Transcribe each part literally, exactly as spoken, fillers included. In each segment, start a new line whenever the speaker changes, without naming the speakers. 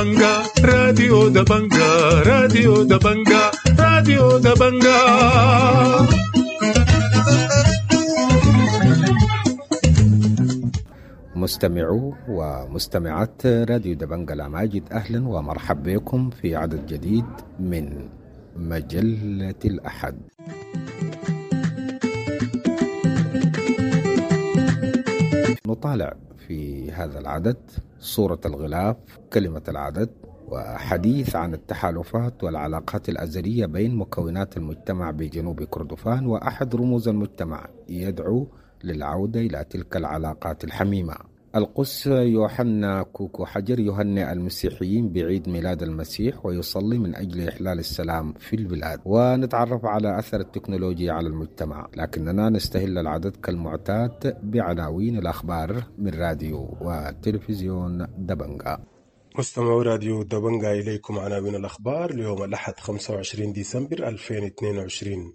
دبنجا راديو دبنجا راديو دبنجا راديو دبنجا.
مستمعو ومستمعات راديو دبنجا العماجد، أهلا ومرحبا بكم في عدد جديد من مجلة الأحد. نطالع في هذا العدد صورة الغلاف، كلمة العدد، وحديث عن التحالفات والعلاقات الأزلية بين مكونات المجتمع بجنوب كردفان، وأحد رموز المجتمع يدعو للعودة إلى تلك العلاقات الحميمة. القس يوحنا كوكو حجر يهنئ المسيحيين بعيد ميلاد المسيح ويصلي من أجل إحلال السلام في البلاد، ونتعرف على أثر التكنولوجيا على المجتمع، لكننا نستهل العدد كالمعتاد بعناوين الأخبار من راديو وتلفزيون دبنجا.
مستمعو راديو دبنجا، إليكم عناوين الأخبار ليوم الأحد خمسة وعشرين ديسمبر ألفين واثنين وعشرين.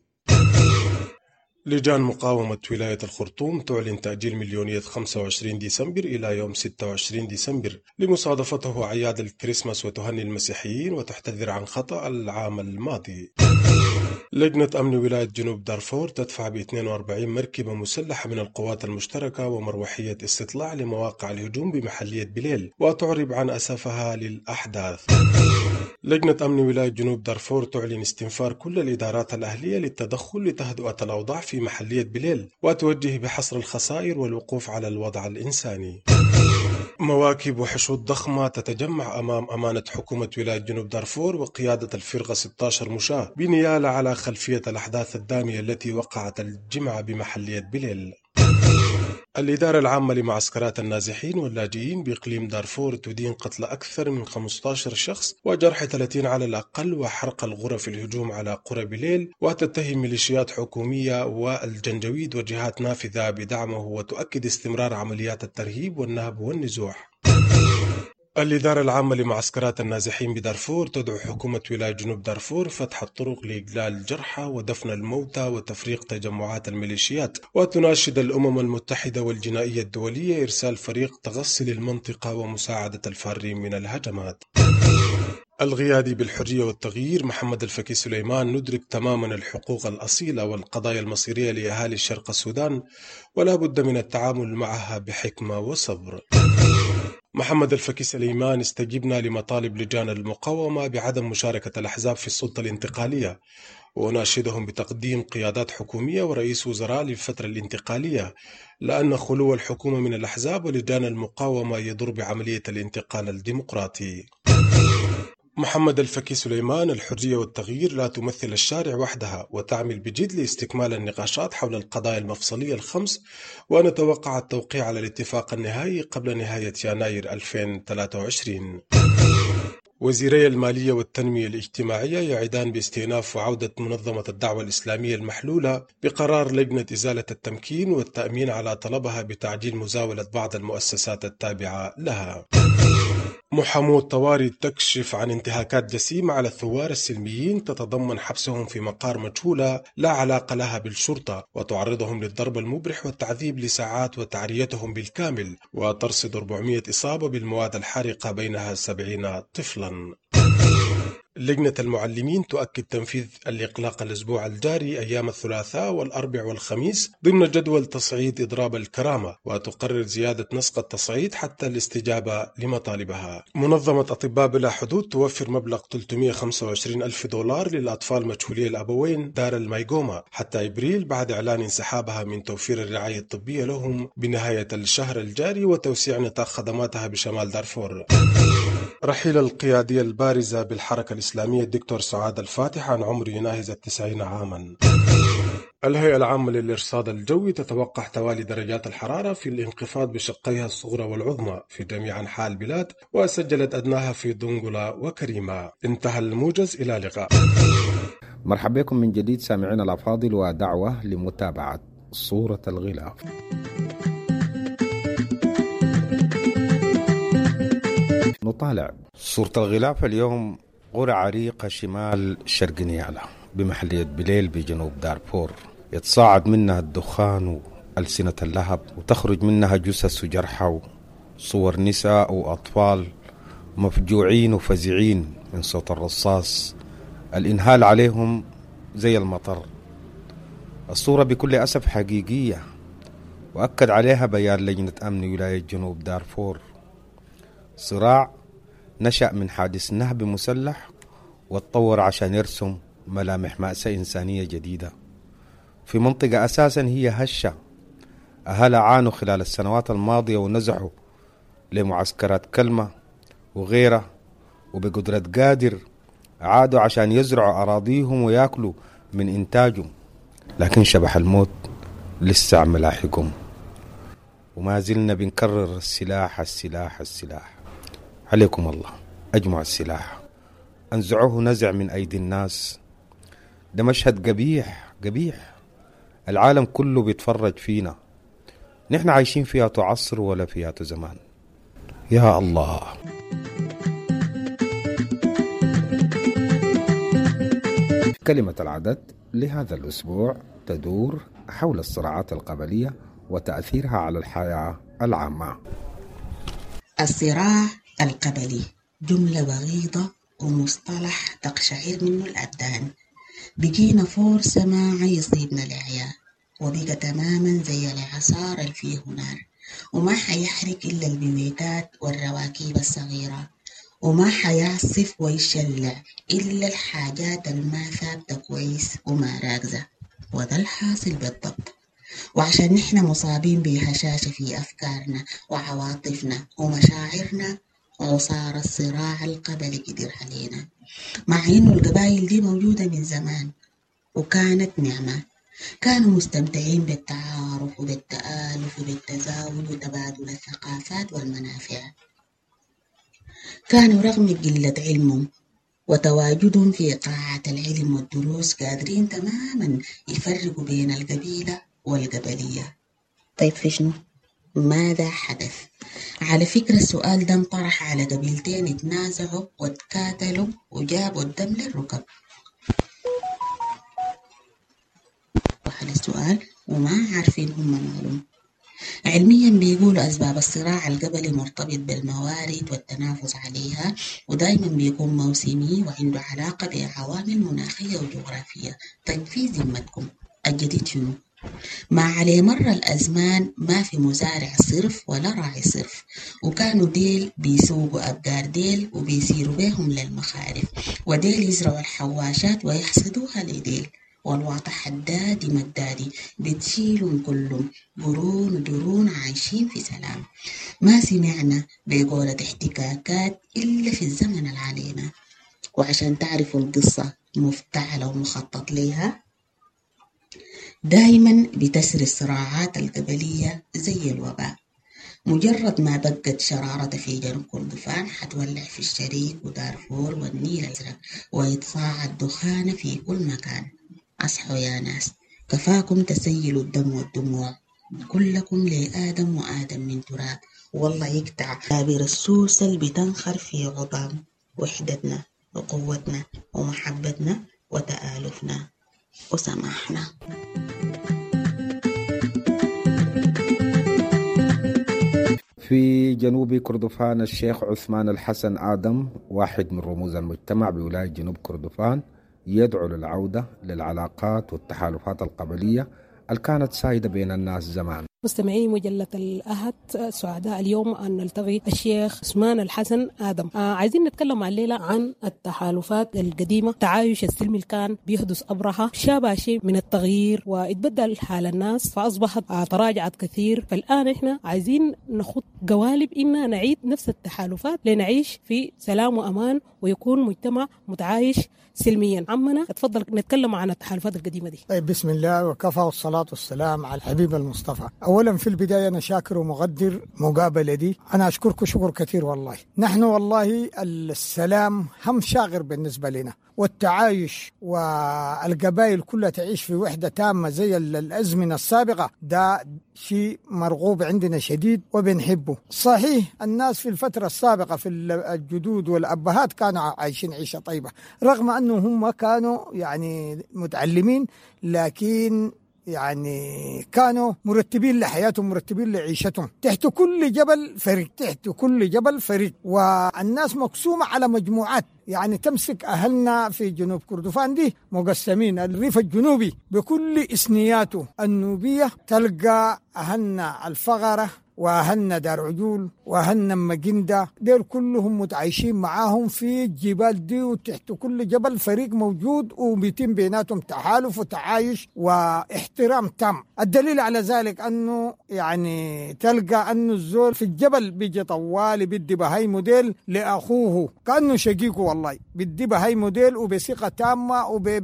لجان مقاومة ولاية الخرطوم تعلن تأجيل مليونية خمسة وعشرين ديسمبر إلى يوم ستة وعشرين ديسمبر لمصادفته أعياد الكريسماس وتهني المسيحيين وتحتذر عن خطأ العام الماضي. لجنة أمن ولاية جنوب دارفور تدفع ب اثنين وأربعين مركبة مسلحة من القوات المشتركة ومروحية استطلاع لمواقع الهجوم بمحلية بليل وتعرب عن أسفها للأحداث. لجنة أمن ولاية جنوب دارفور تعلن استنفار كل الإدارات الأهلية للتدخل لتهدئة الأوضاع في محلية بليل وتوجه بحصر الخسائر والوقوف على الوضع الإنساني. مواكب وحشود ضخمة تتجمع أمام أمانة حكومة ولاية جنوب دارفور وقيادة الفرقة ستة عشر مشاة بنيالة على خلفية الأحداث الدامية التي وقعت الجمعة بمحلية بليل. الإدارة العامة لمعسكرات النازحين واللاجئين بإقليم دارفور تدين قتل أكثر من خمسة عشر شخص وجرح ثلاثين على الأقل وحرق الغرف الهجوم على قرى بليل، وتتهم ميليشيات حكومية والجنجويد وجهات نافذة بدعمه، وتؤكد استمرار عمليات الترهيب والنهب والنزوح. الإدارة العامة لمعسكرات النازحين بدارفور تدعو حكومة ولاية جنوب دارفور فتح الطرق لإجلال الجرحى ودفن الموتى وتفريق تجمعات الميليشيات، وتناشد الأمم المتحدة والجنائية الدولية إرسال فريق تغسل المنطقة ومساعدة الفارين من الهجمات. القيادي بالحرية والتغيير محمد الفكي سليمان ندرك تماما الحقوق الأصيلة والقضايا المصيرية لأهالي الشرق السودان، ولا بد من التعامل معها بحكمة وصبر. محمد الفكي سليمان: استجبنا لمطالب لجان المقاومة بعدم مشاركة الأحزاب في السلطة الانتقالية، وناشدهم بتقديم قيادات حكومية ورئيس وزراء للفترة الانتقالية، لأن خلو الحكومة من الأحزاب ولجان المقاومة يضر بعملية الانتقال الديمقراطي. محمد الفكي سليمان: الحرية والتغيير لا تمثل الشارع وحدها، وتعمل بجد لاستكمال النقاشات حول القضايا المفصلية الخمس، ونتوقع التوقيع على الاتفاق النهائي قبل نهاية يناير ألفين وثلاثة وعشرين. وزيري المالية والتنمية الاجتماعية يعدان باستئناف وعودة منظمة الدعوة الإسلامية المحلولة بقرار لجنة إزالة التمكين والتأمين على طلبها بتعجيل مزاولة بعض المؤسسات التابعة لها. محامو طواري تكشف عن انتهاكات جسيمة على الثوار السلميين تتضمن حبسهم في مقار مجهولة لا علاقة لها بالشرطة، وتعرضهم للضرب المبرح والتعذيب لساعات وتعريتهم بالكامل، وترصد أربعمائة إصابة بالمواد الحارقة بينها سبعين طفلا. لجنة المعلمين تؤكد تنفيذ الإقلاق الأسبوع الجاري أيام الثلاثاء والأربع والخميس ضمن جدول تصعيد إضراب الكرامة، وتقرر زيادة نسق التصعيد حتى الاستجابة لمطالبها. منظمة أطباء بلا حدود توفر مبلغ ثلاثمائة وخمسة وعشرين ألف دولار للأطفال مجهولي الأبوين دار المايغوما حتى إبريل، بعد إعلان انسحابها من توفير الرعاية الطبية لهم بنهاية الشهر الجاري وتوسيع نطاق خدماتها بشمال دارفور. رحيل القيادية البارزة بالحركة الإسلامية الدكتور سعاد الفاتح عن عمر يناهز التسعين عاما. الهيئة العامة للإرصاد الجوي تتوقع توالي درجات الحرارة في الانخفاض بشقيها الصغرى والعظمى في جميع أنحاء البلاد، وسجلت أدناها في دنقلة وكريمة. انتهى الموجز، إلى اللقاء.
مرحبا بكم من جديد سامعين الأفاضل، ودعوة لمتابعة صورة الغلاف. نطالع صورة الغلاف اليوم. قرى عريقة شمال شرق نيالا بمحلية بليل بجنوب دارفور، يتصاعد منها الدخان وألسنة اللهب، وتخرج منها جثث وجرحى وصور نساء وأطفال مفجوعين وفزعين من صوت الرصاص الإنهال عليهم زي المطر. الصورة بكل أسف حقيقية، وأكد عليها بيان لجنة أمن ولاية جنوب دارفور. صراع نشأ من حادث نهب مسلح واتطور عشان يرسم ملامح مأساة إنسانية جديدة في منطقة أساسا هي هشة. أهلها عانوا خلال السنوات الماضية ونزحوا لمعسكرات كلمة وغيرها، وبقدرة قادر عادوا عشان يزرعوا أراضيهم ويأكلوا من إنتاجهم، لكن شبح الموت لسه عم لاحقهم. وما زلنا بنكرر السلاح السلاح السلاح. عليكم الله، أجمعوا السلاح، أنزعوه نزع من أيدي الناس. ده مشهد قبيح قبيح، العالم كله بيتفرج فينا. نحن عايشين فيها عصر ولا فيها زمان. يا الله. كلمة العدد لهذا الأسبوع تدور حول الصراعات القبلية وتأثيرها على الحياة العامة.
الصراع القبلي جملة بغيضة ومصطلح تقشعر منه الأبدان. بقينا فرصة ما يصيبنا الإعياء، وبقى تماما زي الإعصار اللي فيه نار، وما حيحرق إلا البويتات والرواكيب الصغيرة، وما حيعصف ويشلع إلا الحاجات الما ثابتة كويس وما راكزة. وده الحاصل بالضبط. وعشان نحن مصابين بهشاشة في أفكارنا وعواطفنا ومشاعرنا، وصار الصراع القبلي قدر علينا، مع إنه القبائل دي موجودة من زمان وكانت نعمة. كانوا مستمتعين بالتعارف وبالتآلف وبالتزاوج وتبادل الثقافات والمنافع. كانوا رغم قلة علمهم وتواجدهم في قاعة العلم والدروس قادرين تماما يفرقوا بين القبيلة والقبلية. طيب في شنو؟ ماذا حدث؟ على فكرة السؤال ده انطرح على قبيلتين اتنازعوا واتكاتلوا وجابوا الدم للركب. وحل السؤال وما عارفين هم مالهم. علميا بيقولوا أسباب الصراع القبلي مرتبط بالموارد والتنافس عليها، ودايما بيكون موسمي وعنده علاقة بعوامل مناخية وجغرافية. طيب في ذمتكم الجديد شنو؟ ما على مر الأزمان ما في مزارع صرف ولا راعي صرف، وكانوا ديل بيسوقوا أبقار ديل وبيسيروا بيهم للمخارف، وديل يزرعوا الحواشات ويحصدوها لديل، والواطة حدادي مدادي بتشيلهم كلهم قرون ودرون عايشين في سلام. ما سمعنا بقولة احتكاكات إلا في الزمن العلينا. وعشان تعرفوا القصة مفتعلة ومخطط ليها، دايما بتسري الصراعات القبلية زي الوباء. مجرد ما بقت شرارة في جنوب كردفان حتولع في الشريك ودارفور والنيل الأزرق، ويتصاعد دخان في كل مكان. أصحوا يا ناس، كفاكم تسيلوا الدم والدموع، كلكم لآدم وآدم من تراب. والله يقطع عابر السوسل بتنخر في عظام وحدتنا وقوتنا ومحبتنا وتآلفنا وسماحنا.
في جنوب كردفان الشيخ عثمان الحسن آدم، واحد من رموز المجتمع بولاية جنوب كردفان، يدعو للعودة للعلاقات والتحالفات القبلية اللي كانت سائدة بين الناس زمان.
مستمعي مجلة الأحد، سعداء اليوم أن نلتقي الشيخ عثمان الحسن آدم. آه عايزين نتكلم الليلة عن التحالفات القديمة، تعايش السلمي اللي كان بيحدث أبرهة، شابه شيء من التغيير واتبدل حال الناس فأصبحت آه تراجعت كثير. فالآن إحنا عايزين نخط قوالب إننا نعيد نفس التحالفات لنعيش في سلام وأمان ويكون مجتمع متعايش سلميا. عمنا اتفضل نتكلم عن التحالفات القديمة دي.
طيب بسم الله وكفى والصلاة والسلام على الحبيب المصطفى. أولا في البداية أنا شاكر ومقدر مقابلة دي، أنا أشكركم شكر كثير والله. نحن والله السلام هم شاغر بالنسبة لنا، والتعايش والقبائل كلها تعيش في وحدة تامة زي الأزمنة السابقة، ده شيء مرغوب عندنا شديد وبنحبه. صحيح الناس في الفترة السابقة في الجدود والأبهات كانوا عايشين عيشة طيبة، رغم أنه هم كانوا يعني متعلمين، لكن يعني كانوا مرتبين لحياتهم، مرتبين لعيشتهم. تحت كل جبل فريق، تحت كل جبل فريق، والناس مقسومة على مجموعات. يعني تمسك أهلنا في جنوب كردفان دي مقسمين. الريف الجنوبي بكل إسنياته النوبية تلقى أهلنا الفغرة وأهلنا دار عجول وأهلنا مجندة، دير كلهم متعايشين معاهم في الجبال دي، وتحت كل جبل فريق موجود وبيتم بيناتهم تحالف وتعايش واحترام تام. الدليل على ذلك أنه يعني تلقى أنه الزول في الجبل بيجي طوالي بدي بهاي موديل لأخوه كأنه شقيقه، والله بدي بهاي موديل وبثقة تامة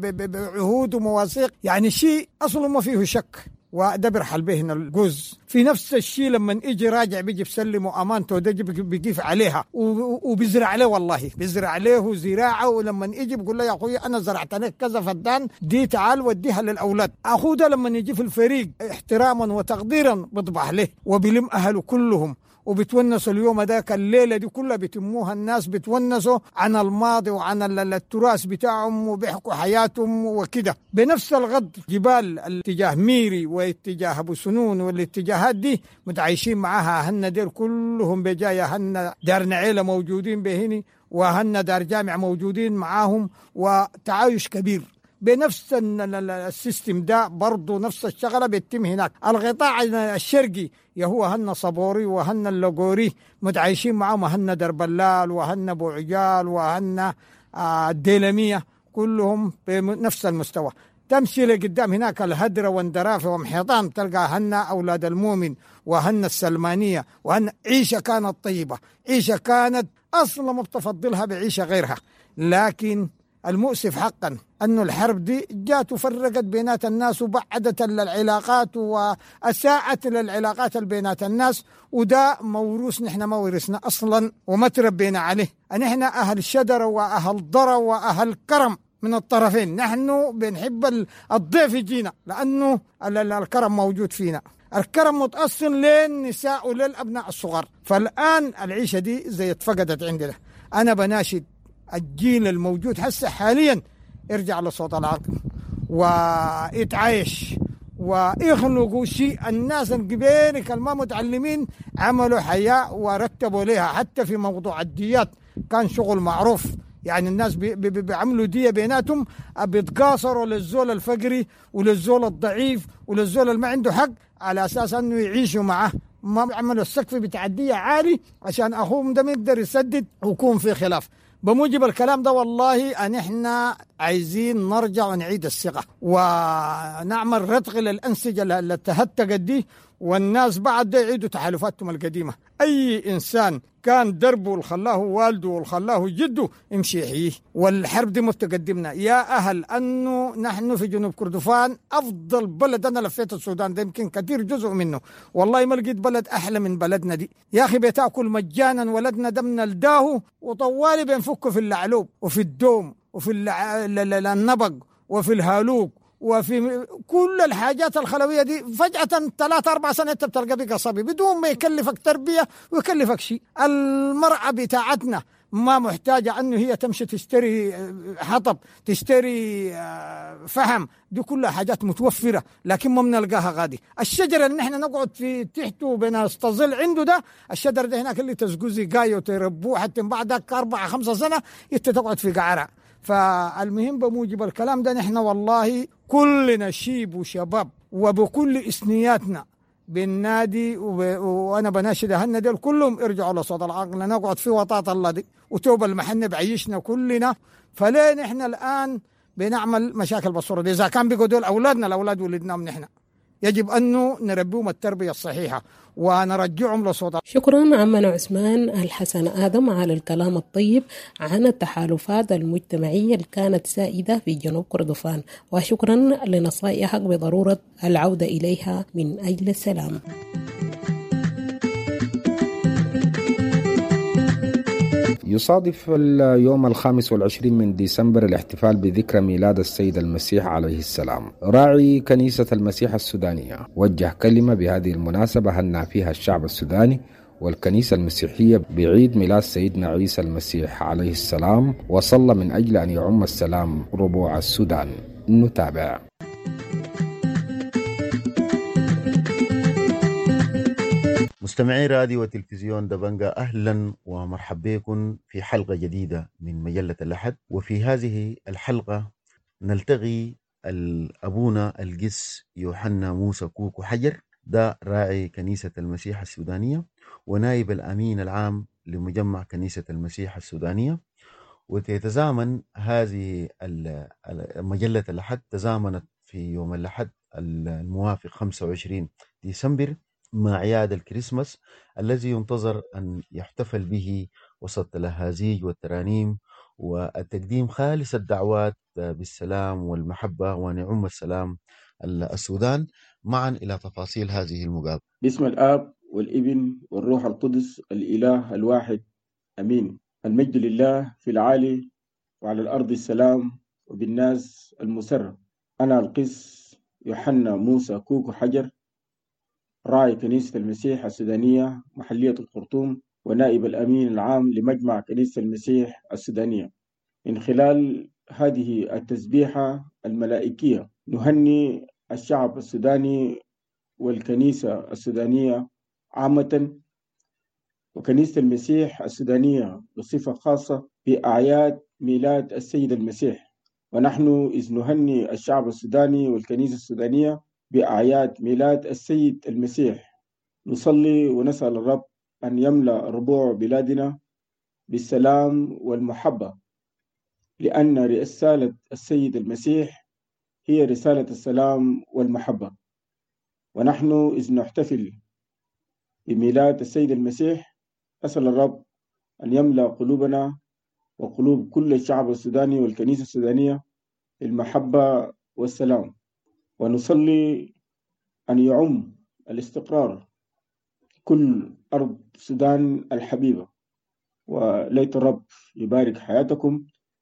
وبعهود ومواثيق، يعني شيء أصلا ما فيه شك، وده بيرحل بهنا الجوز. في نفس الشيء لما يجي راجع بيجي بسلمه امانته، ده بيقيف عليها وبيزرع عليه، والله بيزرع عليه زراعه. ولما يجي بيقول له يا اخوي انا زرعت لك كذا فدان، دي تعال وديها للاولاد. اخوه ده لما يجي في الفريق احتراما وتقديرا بيطبح له وبيلم اهله كلهم وبتونسوا اليوم ذاك. الليلة دي كلها بيتموها الناس، بتونسوا عن الماضي وعن التراث بتاعهم وبيحكوا حياتهم وكده. بنفس الغض جبال الاتجاه ميري واتجاه أبو سنون والاتجاهات دي متعايشين معاها أهلنا دير كلهم بجاية. أهلنا دار نعيلة موجودين بهني، وأهلنا دار جامع موجودين معاهم، وتعايش كبير بنفس السيستم ده. برضو نفس الشغلة بيتم هناك. القطاع الشرقي يهو هن صبوري وهن اللقوري متعايشين معهم، هن دربلال وهن بوعجال وهن الديلمية، كلهم بنفس المستوى. تمشي لقدام هناك الهدرة واندرافة ومحيطان تلقى هن أولاد المؤمن وهن السلمانية، وهن عيشة كانت طيبة، عيشة كانت أصلا ما بتفضلها بعيشة غيرها. لكن المؤسف حقا أنه الحرب دي جات وفرقت بينات الناس وبعدت العلاقات وأساءت للعلاقات بينات الناس، وده موروث نحن ما ورثنا أصلا وما تربينا عليه. نحن أهل شدر وأهل ضرر وأهل كرم من الطرفين. نحن بنحب الضيف يجينا لأنه الكرم موجود فينا، الكرم متأصل للنساء وللأبناء الصغار. فالآن العيشة دي زي اتفقدت عندنا. أنا بناشد الجيل الموجود هسه حاليا يرجع لصوت العقل ويتعايش ويخلقوا شيء. الناس القبيلة الما متعلمين عملوا حياة ورتبوا لها، حتى في موضوع الديات كان شغل معروف. يعني الناس بي بي بيعملوا دية بيناتهم، بيتقاصروا للزول الفقري وللزول الضعيف وللزول اللي ما عنده حق، على أساس أنه يعيشوا معه. ما عملوا السقف بتاع الدية عالي عشان أخوهم ده ما يقدر يسدد ويكون في خلاف. بموجب الكلام ده والله أن احنا عايزين نرجع ونعيد الثقة ونعمل رتق للأنسجة اللي تهتقت دي، والناس بعد ده يعيدوا تحالفاتهم القديمة. أي إنسان كان دربه والخلاه والده والخلاه جده يمشي يحييه. والحرب دي متقدمنا يا أهل أنه نحن في جنوب كردفان أفضل بلد. أنا لفيت السودان ده يمكن كثير جزء منه، والله ما لقيت بلد أحلى من بلدنا دي. يا أخي بتاكل مجانا، ولدنا دمنا الداهو وطوالي بنفكه في اللعلوب وفي الدوم وفي النبق وفي الهالوك وفي كل الحاجات الخلوية دي. فجأة ثلاثة أربع سنة بتلقى بك صبي بدون ما يكلفك تربية ويكلفك شيء. المرأة بتاعتنا ما محتاجة أنه هي تمشي تشتري حطب، تشتري فحم، دي كلها حاجات متوفرة لكن ما بنلقاها غادي. الشجرة اللي نحن نقعد في تحته بنستظل عنده ده، الشجر ده هناك اللي تسقوزي قاية وتربوه حتى بعدك أربعة خمسة سنة انت تقعد في قعرة. فالمهم بموجب الكلام ده نحن والله كلنا شيب وشباب وبكل إسنياتنا بالنادي وب... وأنا بناشد أهلنا دول كلهم ارجعوا لصوت العقل، نقعد في وطاط الله دي وتوب المحنة بعيشنا كلنا. فليه نحن الآن بنعمل مشاكل بالصورة دي؟ إذا كان بيقوا دول أولادنا، الأولاد ولدناهم نحن، يجب أنه نربيهم التربية الصحيحة ونرجعهم لصوت.
شكرا عمنا عثمان الحسن آدم على الكلام الطيب عن التحالفات المجتمعية اللي كانت سائدة في جنوب كردفان، وشكرا لنصائحك بضرورة العودة إليها من أجل السلام.
يصادف اليوم الخامس والعشرين من ديسمبر الاحتفال بذكرى ميلاد السيد المسيح عليه السلام. راعي كنيسة المسيح السودانية وجه كلمة بهذه المناسبة هنأ فيها الشعب السوداني والكنيسة المسيحية بعيد ميلاد سيدنا عيسى المسيح عليه السلام، وصلى من أجل أن يعم السلام ربوع السودان. نتابع.
مستمعي راديو وتلفزيون دبنجا، أهلا ومرحبا بكم في حلقة جديدة من مجلة الأحد. وفي هذه الحلقة نلتقي أبونا القس يوحنا موسى كوكو حجر، ده راعي كنيسة المسيح السودانية ونائب الأمين العام لمجمع كنيسة المسيح السودانية. وتتزامن هذه مجلة الأحد تزامنت في يوم الأحد الموافق خمسة وعشرين ديسمبر مع أعياد الكريسماس الذي ينتظر أن يحتفل به وسط الأهازيج والترانيم والتقديم خالص الدعوات بالسلام والمحبة ونعم السلام السودان. معا إلى تفاصيل هذه المقابلة.
باسم الآب والابن والروح القدس الإله الواحد أمين. المجد لله في العالي وعلى الأرض السلام وبالناس المسر. أنا القس يوحنا موسى كوكو حجر، راعي كنيسة المسيح السودانية محلية الخرطوم ونائب الأمين العام لمجمع كنيسة المسيح السودانية. من خلال هذه التسبيحة الملائكية نهني الشعب السوداني والكنيسة السودانية عامة وكنيسة المسيح السودانية بصفة خاصة بأعياد ميلاد السيد المسيح. ونحن إذ نهني الشعب السوداني والكنيسة السودانية بأعياد ميلاد السيد المسيح، نصلي ونسأل الرب أن يملأ ربوع بلادنا بالسلام والمحبة، لأن رسالة السيد المسيح هي رسالة السلام والمحبة. ونحن إذ نحتفل بميلاد السيد المسيح أسأل الرب أن يملأ قلوبنا وقلوب كل الشعب السوداني والكنيسة السودانية بالمحبة والسلام. ونصلي أن يعم الاستقرار كل أرض السودان الحبيبة، وليت الرب يبارك حياتكم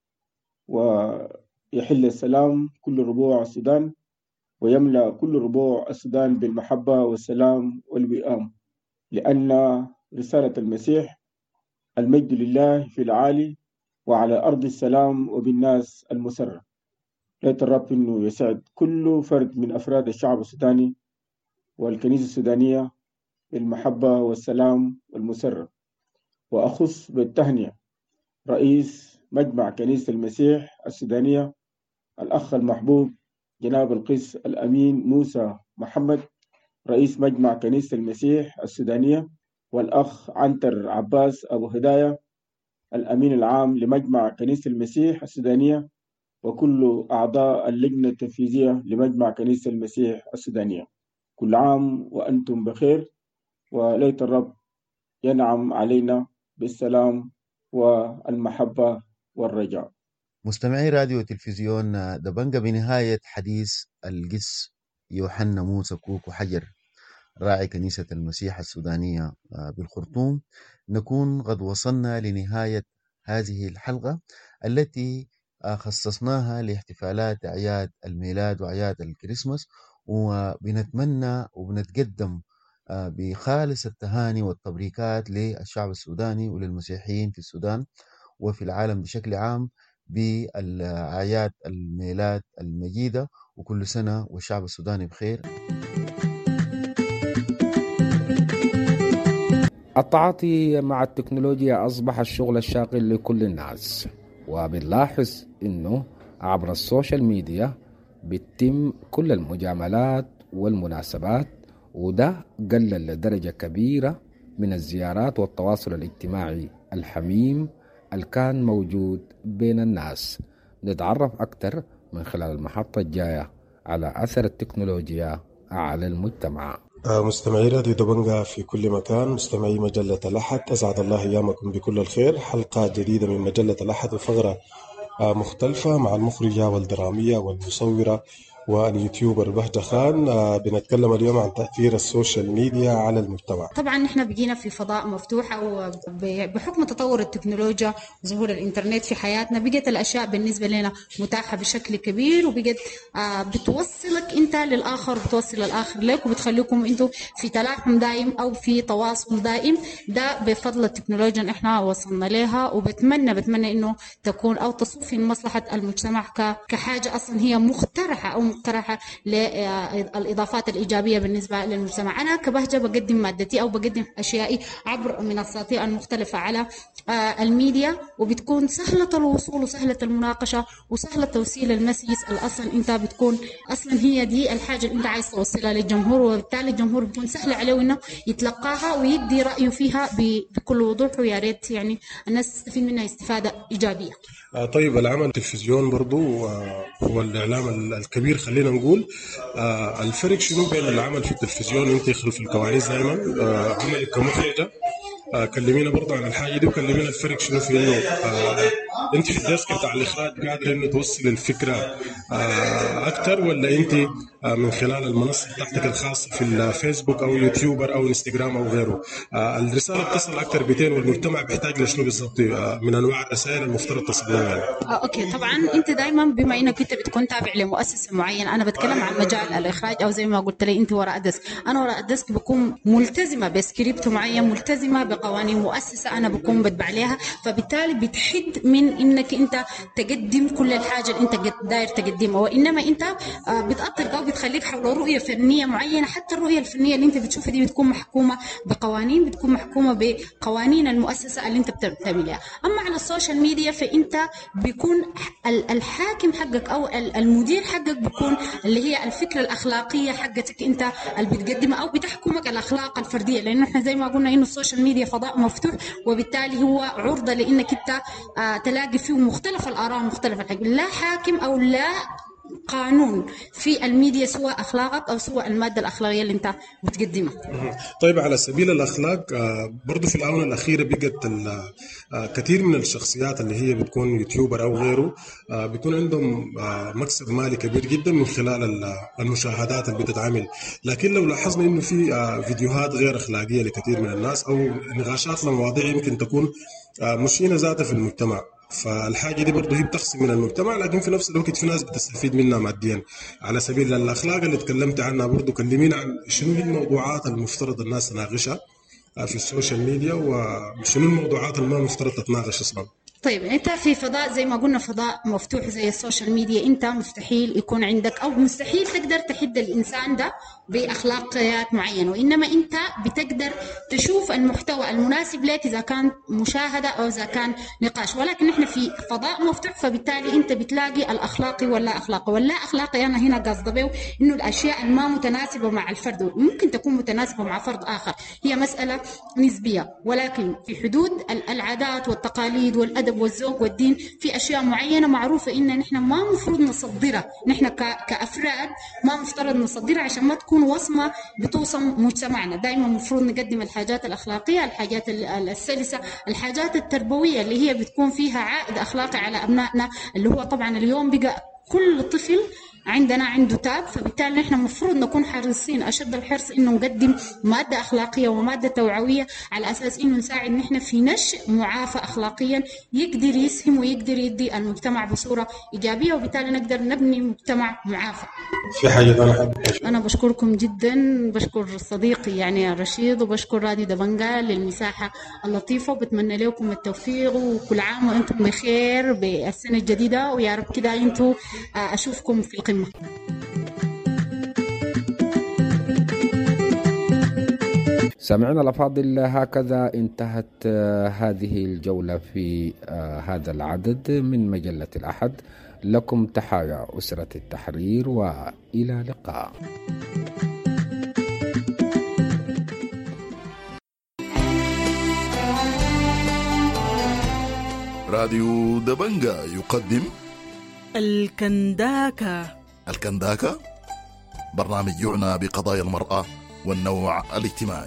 ويحل السلام كل ربوع السودان ويملأ كل ربوع السودان بالمحبة والسلام والوئام، لأن رسالة المسيح المجد لله في العالي وعلى أرض السلام وبالناس المسرة. ليت الرب إنه يسعد كل فرد من أفراد الشعب السوداني والكنيسة السودانية بالمحبة والسلام والمسرة. وأخص بالتهنئة رئيس مجمع كنيسة المسيح السودانية الأخ المحبوب جناب القس الأمين موسى محمد، رئيس مجمع كنيسة المسيح السودانية، والأخ عنتر عباس أبو هداية الأمين العام لمجمع كنيسة المسيح السودانية، وكل أعضاء اللجنة التنفيذية لمجمع كنيسة المسيح السودانية. كل عام وأنتم بخير، وليت الرب ينعم علينا بالسلام والمحبة والرجاء.
مستمعي راديو وتلفزيون دبنجا، بنهاية حديث القس يوحنا موسى كوكو حجر راعي كنيسة المسيح السودانية بالخرطوم، نكون قد وصلنا لنهاية هذه الحلقة التي خصصناها لاحتفالات أعياد الميلاد وأعياد الكريسماس. وبنتمنى وبنتقدم بخالص التهاني والتبريكات للشعب السوداني وللمسيحيين في السودان وفي العالم بشكل عام بالأعياد الميلاد المجيدة، وكل سنة والشعب السوداني بخير.
التعاطي مع التكنولوجيا أصبح الشغل الشاغل لكل الناس، وبنلاحظ إنه عبر السوشيال ميديا بتتم كل المجاملات والمناسبات، وده قلل لدرجة كبيرة من الزيارات والتواصل الاجتماعي الحميم اللي كان موجود بين الناس. نتعرف أكتر من خلال المحطة الجاية على أثر التكنولوجيا على المجتمع.
مستمعي راديو دبنجا في كل مكان، مستمعي مجلة الأحد، أسعد الله أيامكم بكل الخير. حلقة جديدة من مجلة الأحد وفقرة مختلفة مع المخرجة والدرامية والمصورة واليوتيوبر بهجة خان. بنتكلم اليوم عن تأثير السوشيال ميديا على المجتمع.
طبعا نحن بقينا في فضاء مفتوح، وبحكم تطور التكنولوجيا وظهور الانترنت في حياتنا بقت الأشياء بالنسبة لنا متاحة بشكل كبير، وبقت بتوصلك انت للآخر وبتوصل الآخر لك، وبتخليكم انتوا في تلاحم دائم أو في تواصل دائم. ده بفضل التكنولوجيا احنا وصلنا لها، وبتمنى بتمنى انه تكون او تصب في مصلحة المجتمع كحاجة اصلا هي مخترعة او مقترحة للإضافات الإيجابية بالنسبة للمجتمع. أنا كبهجة بقدم مادتي أو بقدم أشيائي عبر منصاتي المختلفة على الميديا، وبتكون سهلة الوصول وسهلة المناقشة وسهلة توصيل المسج. الأصل أنت بتكون أصلا هي دي الحاجة اللي أنت عايز توصلها للجمهور، وبالتالي الجمهور بيكون سهل عليه إنه يتلقاها ويدي رأيه فيها بكل وضوح، ويا ريت يعني الناس تستفيد منها استفادة إيجابية.
طيب العمل التلفزيون برضو والإعلام الكبير خلينا نقول، الفرق شنو بين العمل في التلفزيون انت خلف الكواليس دائما عملك كمخرجة؟ كلمينا برضو عن الحاجة دي، وكلمينا الفرق شنو في انه انت في الديسك بتاع الإخراج قادرة انه توصل الفكرة أكتر، ولا انت من خلال المنصة بتاعتك الخاصة في الفيسبوك أو يوتيوبر أو انستغرام أو غيره الرسالة بتصل أكتر بيتين، والمجتمع بيحتاج لشنو بالضبط من أنواع الرسائل المفترض تصل لها؟
آه، أوكي. طبعا أنت دائما بما إنك أنت بتكون تابع لمؤسسة معينة، أنا بتكلم عن مجال الإخراج أو زي ما قلت لي أنت وراء الديسك، أنا وراء الديسك بكون ملتزمة بسكريبت معين، ملتزمة بقوانين مؤسسة أنا بكون بتبع عليها، فبالتالي بتحد من إنك أنت تقدم كل الحاجة اللي أنت داير تقدمها، وإنما أنت بتأطلق أو بتخليك حول رؤية فنية معينة. حتى الرؤية الفنية اللي أنت بتشوفها دي بتكون محكومة بقوانين، بتكون محكومة بقوانين المؤسسة اللي أنت بتعملها. أما على السوشيال ميديا فأنت بيكون الحاكم حقك أو المدير حقك بيكون اللي هي الفكرة الأخلاقية حقتك أنت اللي بتقدمها، أو بتحكمك الأخلاق الفردية، لأنه إحنا زي ما قلنا إنه السوشيال ميديا فضاء مفتوح، وبالتالي هو عرضة لأنك أنت تلاقي فيه مختلف الآراء مختلف الحاجة. لا حاكم أو لا قانون في الميديا سواء أخلاقك أو سواء المادة الأخلاقية اللي أنت بتقدمها.
طيب على سبيل الأخلاق برضو في الآونة الأخيرة بقت كثير من الشخصيات اللي هي بتكون يوتيوبر أو غيره بيكون عندهم مكسب مالي كبير جدا من خلال المشاهدات اللي بتتعمل، لكن لو لاحظنا إنه في فيديوهات غير أخلاقية لكثير من الناس أو نقاشات لمواضيع يمكن تكون مشينة ذاتها في المجتمع، فالحاجة دي برضه هي بتخصم من المجتمع، لكن في نفس الوقت في ناس بتستفيد منها ماديا. على سبيل الأخلاق اللي تكلمت عنها برضه كلمينا عن شنو هي الموضوعات المفترض الناس تناقشها في السوشيال ميديا، وشنو الموضوعات اللي ما مفترض تتناقش أصلا.
طيب انت في فضاء زي ما قلنا فضاء مفتوح زي السوشيال ميديا، انت مستحيل يكون عندك او مستحيل تقدر تحد الانسان ده باخلاقيات معينه، وانما انت بتقدر تشوف المحتوى المناسب لك اذا كان مشاهده او اذا كان نقاش، ولكن احنا في فضاء مفتوح، فبالتالي انت بتلاقي الاخلاقي ولا اخلاقي ولا اخلاقي. انا هنا قصده به انه الاشياء الما متناسبه مع الفرد ممكن تكون متناسبه مع فرد اخر، هي مساله نسبيه، ولكن في حدود العادات والتقاليد والادب والذوق والدين في اشياء معينه معروفه ان نحن ما مفروض نصدرها، نحن كافراد ما مفترض نصدرها عشان ما تكون وصمه بتوصم مجتمعنا. دائما مفروض نقدم الحاجات الاخلاقيه، الحاجات السلسه، الحاجات التربويه اللي هي بتكون فيها عائد اخلاقي على ابنائنا، اللي هو طبعا اليوم بقى كل طفل عندنا عنده تاب، فبالتالي نحن مفروض نكون حريصين أشد الحرص إنه نقدم مادة أخلاقية ومادة توعوية على أساس إنه نساعد نحن في نشء معافى أخلاقيا يقدر يسهم ويقدر يدي المجتمع بصورة إيجابية، وبالتالي نقدر نبني مجتمع معافى.
في حاجة أنا
أنا بشكركم جدا، بشكر صديقي يعني رشيد، وبشكر راديو دبنجا للمساحة اللطيفة، وبتمنى لكم التوفيق وكل عام وأنتم بخير بالسنة الجديدة، ويا رب كده أنتم أشوفكم في القمة.
سمعنا الأفاضل، هكذا انتهت هذه الجولة في هذا العدد من مجلة الأحد. لكم تحايا أسرة التحرير، وإلى اللقاء.
راديو دبنجا يقدم
الكنداكا.
الكنداكا برنامج يعنى بقضايا المرأة والنوع الاجتماعي.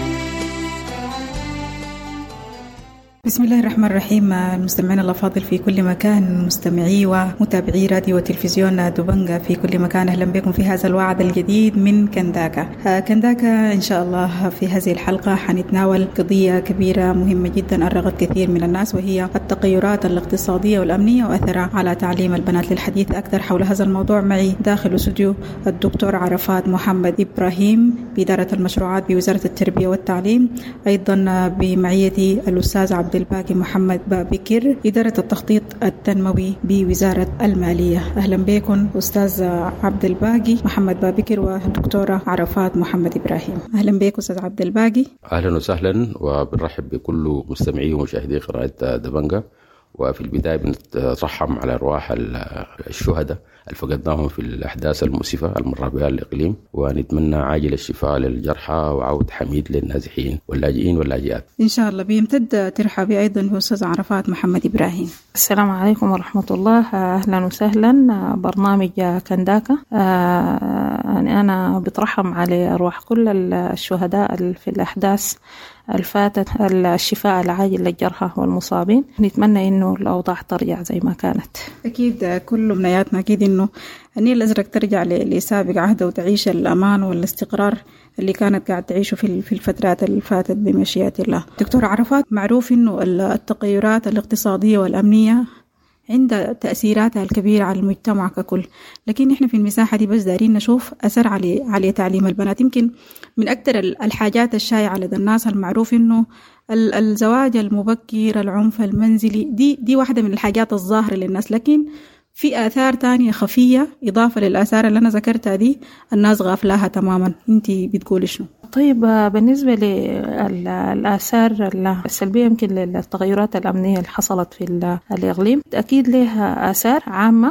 بسم الله الرحمن الرحيم. المستمعين الأفاضل في كل مكان، مستمعي ومتابعي راديو وتلفزيون دبنجا في كل مكان، أهلا بكم في هذا الوعد الجديد من كنداكا. كنداكا إن شاء الله في هذه الحلقة حنتناول قضية كبيرة مهمة جدا أرغت كثير من الناس، وهي التغيرات الاقتصادية والأمنية وأثرها على تعليم البنات. للحديث أكثر حول هذا الموضوع معي داخل استوديو الدكتور عرفات محمد إبراهيم بإدارة المشروعات بوزارة التربية والتعليم، أيضا بمعيتي الأستاذ عبد عبد الباقي محمد بابكر، إدارة التخطيط التنموي بوزارة المالية. أهلا بكم أستاذ عبد الباقي محمد بابكر ودكتورة عرفات محمد إبراهيم. أهلا بك أستاذ عبد الباقي.
أهلا وسهلا، وبنرحب بكل مستمعي ومشاهدي قناة دبنجة. وفي البداية بنترحم على أرواح الشهداء اللي فقدناهم في الأحداث المؤسفة المرة بها الإقليم، ونتمنى عاجل الشفاء للجرحى وعود حميد للنازحين واللاجئين واللاجئات
إن شاء الله. بيمتد ترحبي أيضا بأستاذ عرفات محمد إبراهيم.
السلام عليكم ورحمة الله، أهلا وسهلا. برنامج كنداكا، أنا بترحم على أرواح كل الشهداء في الأحداث الفاتت، الشفاء العاجل للجرحى والمصابين. نتمنى إنه الأوضاع ترجع زي ما كانت.
أكيد كل أمنياتنا أكيد إنه النيل الأزرق ترجع لسابق عهده وتعيش الأمان والاستقرار اللي كانت قاعد تعيشه في في الفترات اللي فاتت بمشيئة الله. دكتور عرفات، معروف إنه التغيرات الاقتصادية والأمنية عند تأثيراتها الكبيرة على المجتمع ككل، لكن إحنا في المساحة دي بس دارين نشوف أثر على على تعليم البنات. يمكن من أكثر الحاجات الشائعة لدى الناس المعروف إنه الزواج المبكر، العنف المنزلي، دي دي واحدة من الحاجات الظاهرة للناس، لكن في آثار تانية خفية إضافة للآثار اللي أنا ذكرتها دي الناس غافلاها تماما. أنتي بتقولي شنو؟
طيب، بالنسبة للآثار السلبية يمكن للتغيرات الأمنية اللي حصلت في الإقليم، أكيد لها آثار عامة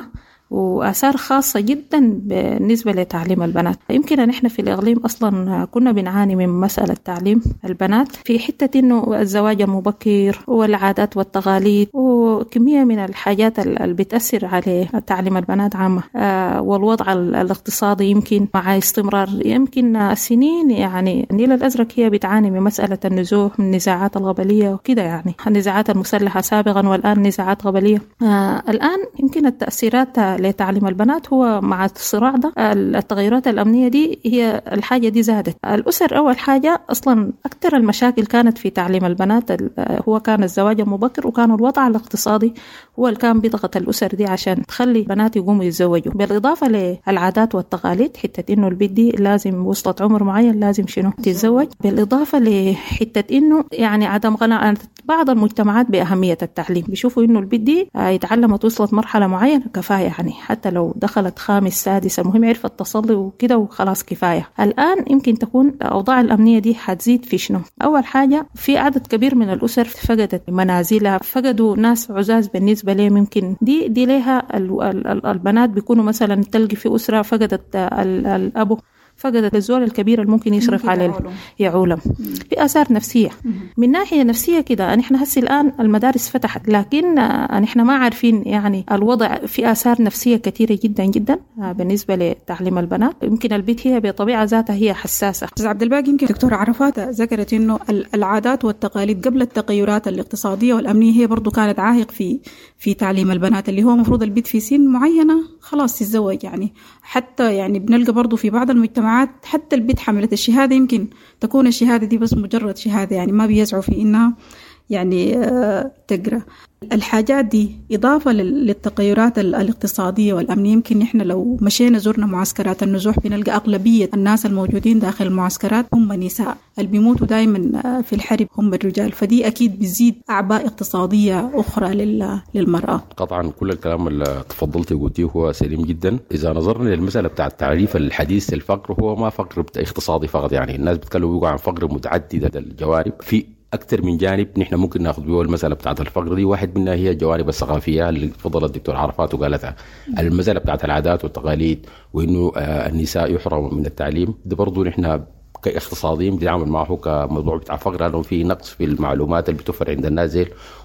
وآثار خاصة جدا بالنسبة لتعليم البنات. يمكن أن إحنا في الإقليم أصلا كنا بنعاني من مسألة تعليم البنات في حتة إنه الزواج المبكر والعادات والتقاليد وكمية من الحاجات اللي بتأثر على تعليم البنات عامة، آه والوضع الاقتصادي يمكن مع استمرار يمكن السنين. يعني النيل الأزرق هي بتعاني من مسألة النزوح، من النزاعات القبلية وكده، يعني النزاعات المسلحة سابقا والآن نزاعات قبلية. آه الآن يمكن التأثيرات لتعليم البنات هو مع الصراع ده، التغيرات الأمنية دي هي الحاجة دي زادت. الأسر أول حاجة أصلا أكثر المشاكل كانت في تعليم البنات هو كان الزواج المبكر، وكان الوضع الاقتصادي هو اللي كان بيضغط الأسر دي عشان تخلي البنات يقوموا يتزوجوا، بالإضافة للعادات والتقاليد، حتة إنه البنت دي لازم وصلت عمر معين لازم شنو تتزوج، بالإضافة لحتة إنه يعني عدم قناعة بعض المجتمعات بأهمية التعليم، بيشوفوا إنه البنت دي يتعلمت وصلت مرحلة معينة كفاية، يعني حتى لو دخلت خامس سادس المهم عرفت تصلي وكده وخلاص كفاية. الآن يمكن تكون الأوضاع الأمنية دي حتزيد في شنو؟ أول حاجة في عدد كبير من الأسر فقدت منازلها، فقدوا ناس عزاز بالنسبة لهم. يمكن دي دي لها البنات بيكونوا مثلا تلقي في أسرة فقدت الأب، فقدت الزول الكبير اللي ممكن يشرف على يعولم. في آثار نفسية من ناحية نفسية كده. نحن هسي الآن المدارس فتحت، لكن نحن ما عارفين يعني الوضع في آثار نفسية كثيرة جدا جدا بالنسبة لتعليم البنات. يمكن البيت هي بطبيعة ذاتها هي حساسة.
أستاذ عبد الباقي، يمكن دكتورة عرفات ذكرت إنه العادات والتقاليد قبل التغيرات الاقتصادية والأمنية هي برضو كانت عائق في في تعليم البنات، اللي هو مفروض البيت في سن معينة خلاص تتزوج. يعني حتى يعني بنلقى برضو في بعض المجتمعات حتى البنت حملت الشهادة يمكن تكون الشهادة دي بس مجرد شهادة، يعني ما بيسعوا في إنها يعني تقرأ. الحاجات دي إضافة للتغيرات الاقتصادية والأمنية. يمكن نحن لو مشينا زرنا معسكرات النزوح بنلقى أغلبية الناس الموجودين داخل المعسكرات هم نساء، اللي بيموتوا دائما في الحرب هم الرجال، فدي أكيد بتزيد أعباء اقتصادية أخرى للمرأة.
طبعا كل الكلام اللي تفضلت وقلتيه هو سليم جدا. إذا نظرنا للمسألة بتاع التعريف الحديث للفقر، هو ما فقر اقتصادي فقط، يعني الناس بتكلموا عن فقر متعدد الجوانب. في أكثر من جانب نحن ممكن ناخذ به المسألة بتاعت الفقر دي. واحد منها هي الجوانب الثقافية اللي فضل الدكتور عرفات وقالتها، المسألة بتاعت العادات والتقاليد، وإنه النساء يحرموا من التعليم. ده برضو نحن كاقتصاديين بنتعامل معه كموضوع بتاع فقر، لأنه في نقص في المعلومات اللي بتوفر عند الناس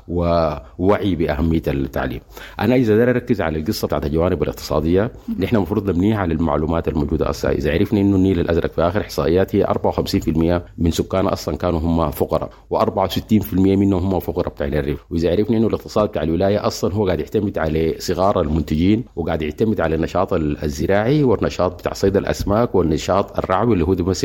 ووعي بأهمية التعليم. أنا إذا داير أركز على القصة بتاعت الجوانب الاقتصادية، نحن المفروض نبنيها على المعلومات الموجودة أصلا. إذا عرفنا إنه النيل الأزرق في آخر إحصائيات هي أربعة وخمسين بالمئة من سكانه أصلا كانوا هم فقراء، وأربعة وستين بالمئة منهم هم فقراء بتاع الريف. وإذا عرفنا إنه الاقتصاد بتاع الولاية أصلا هو قاعد يعتمد على صغار المنتجين، وقاعد يعتمد على النشاط الزراعي والنشاط بتاع صيد الأسماك والنشاط الرعوي اللي هو بيمثل أربعة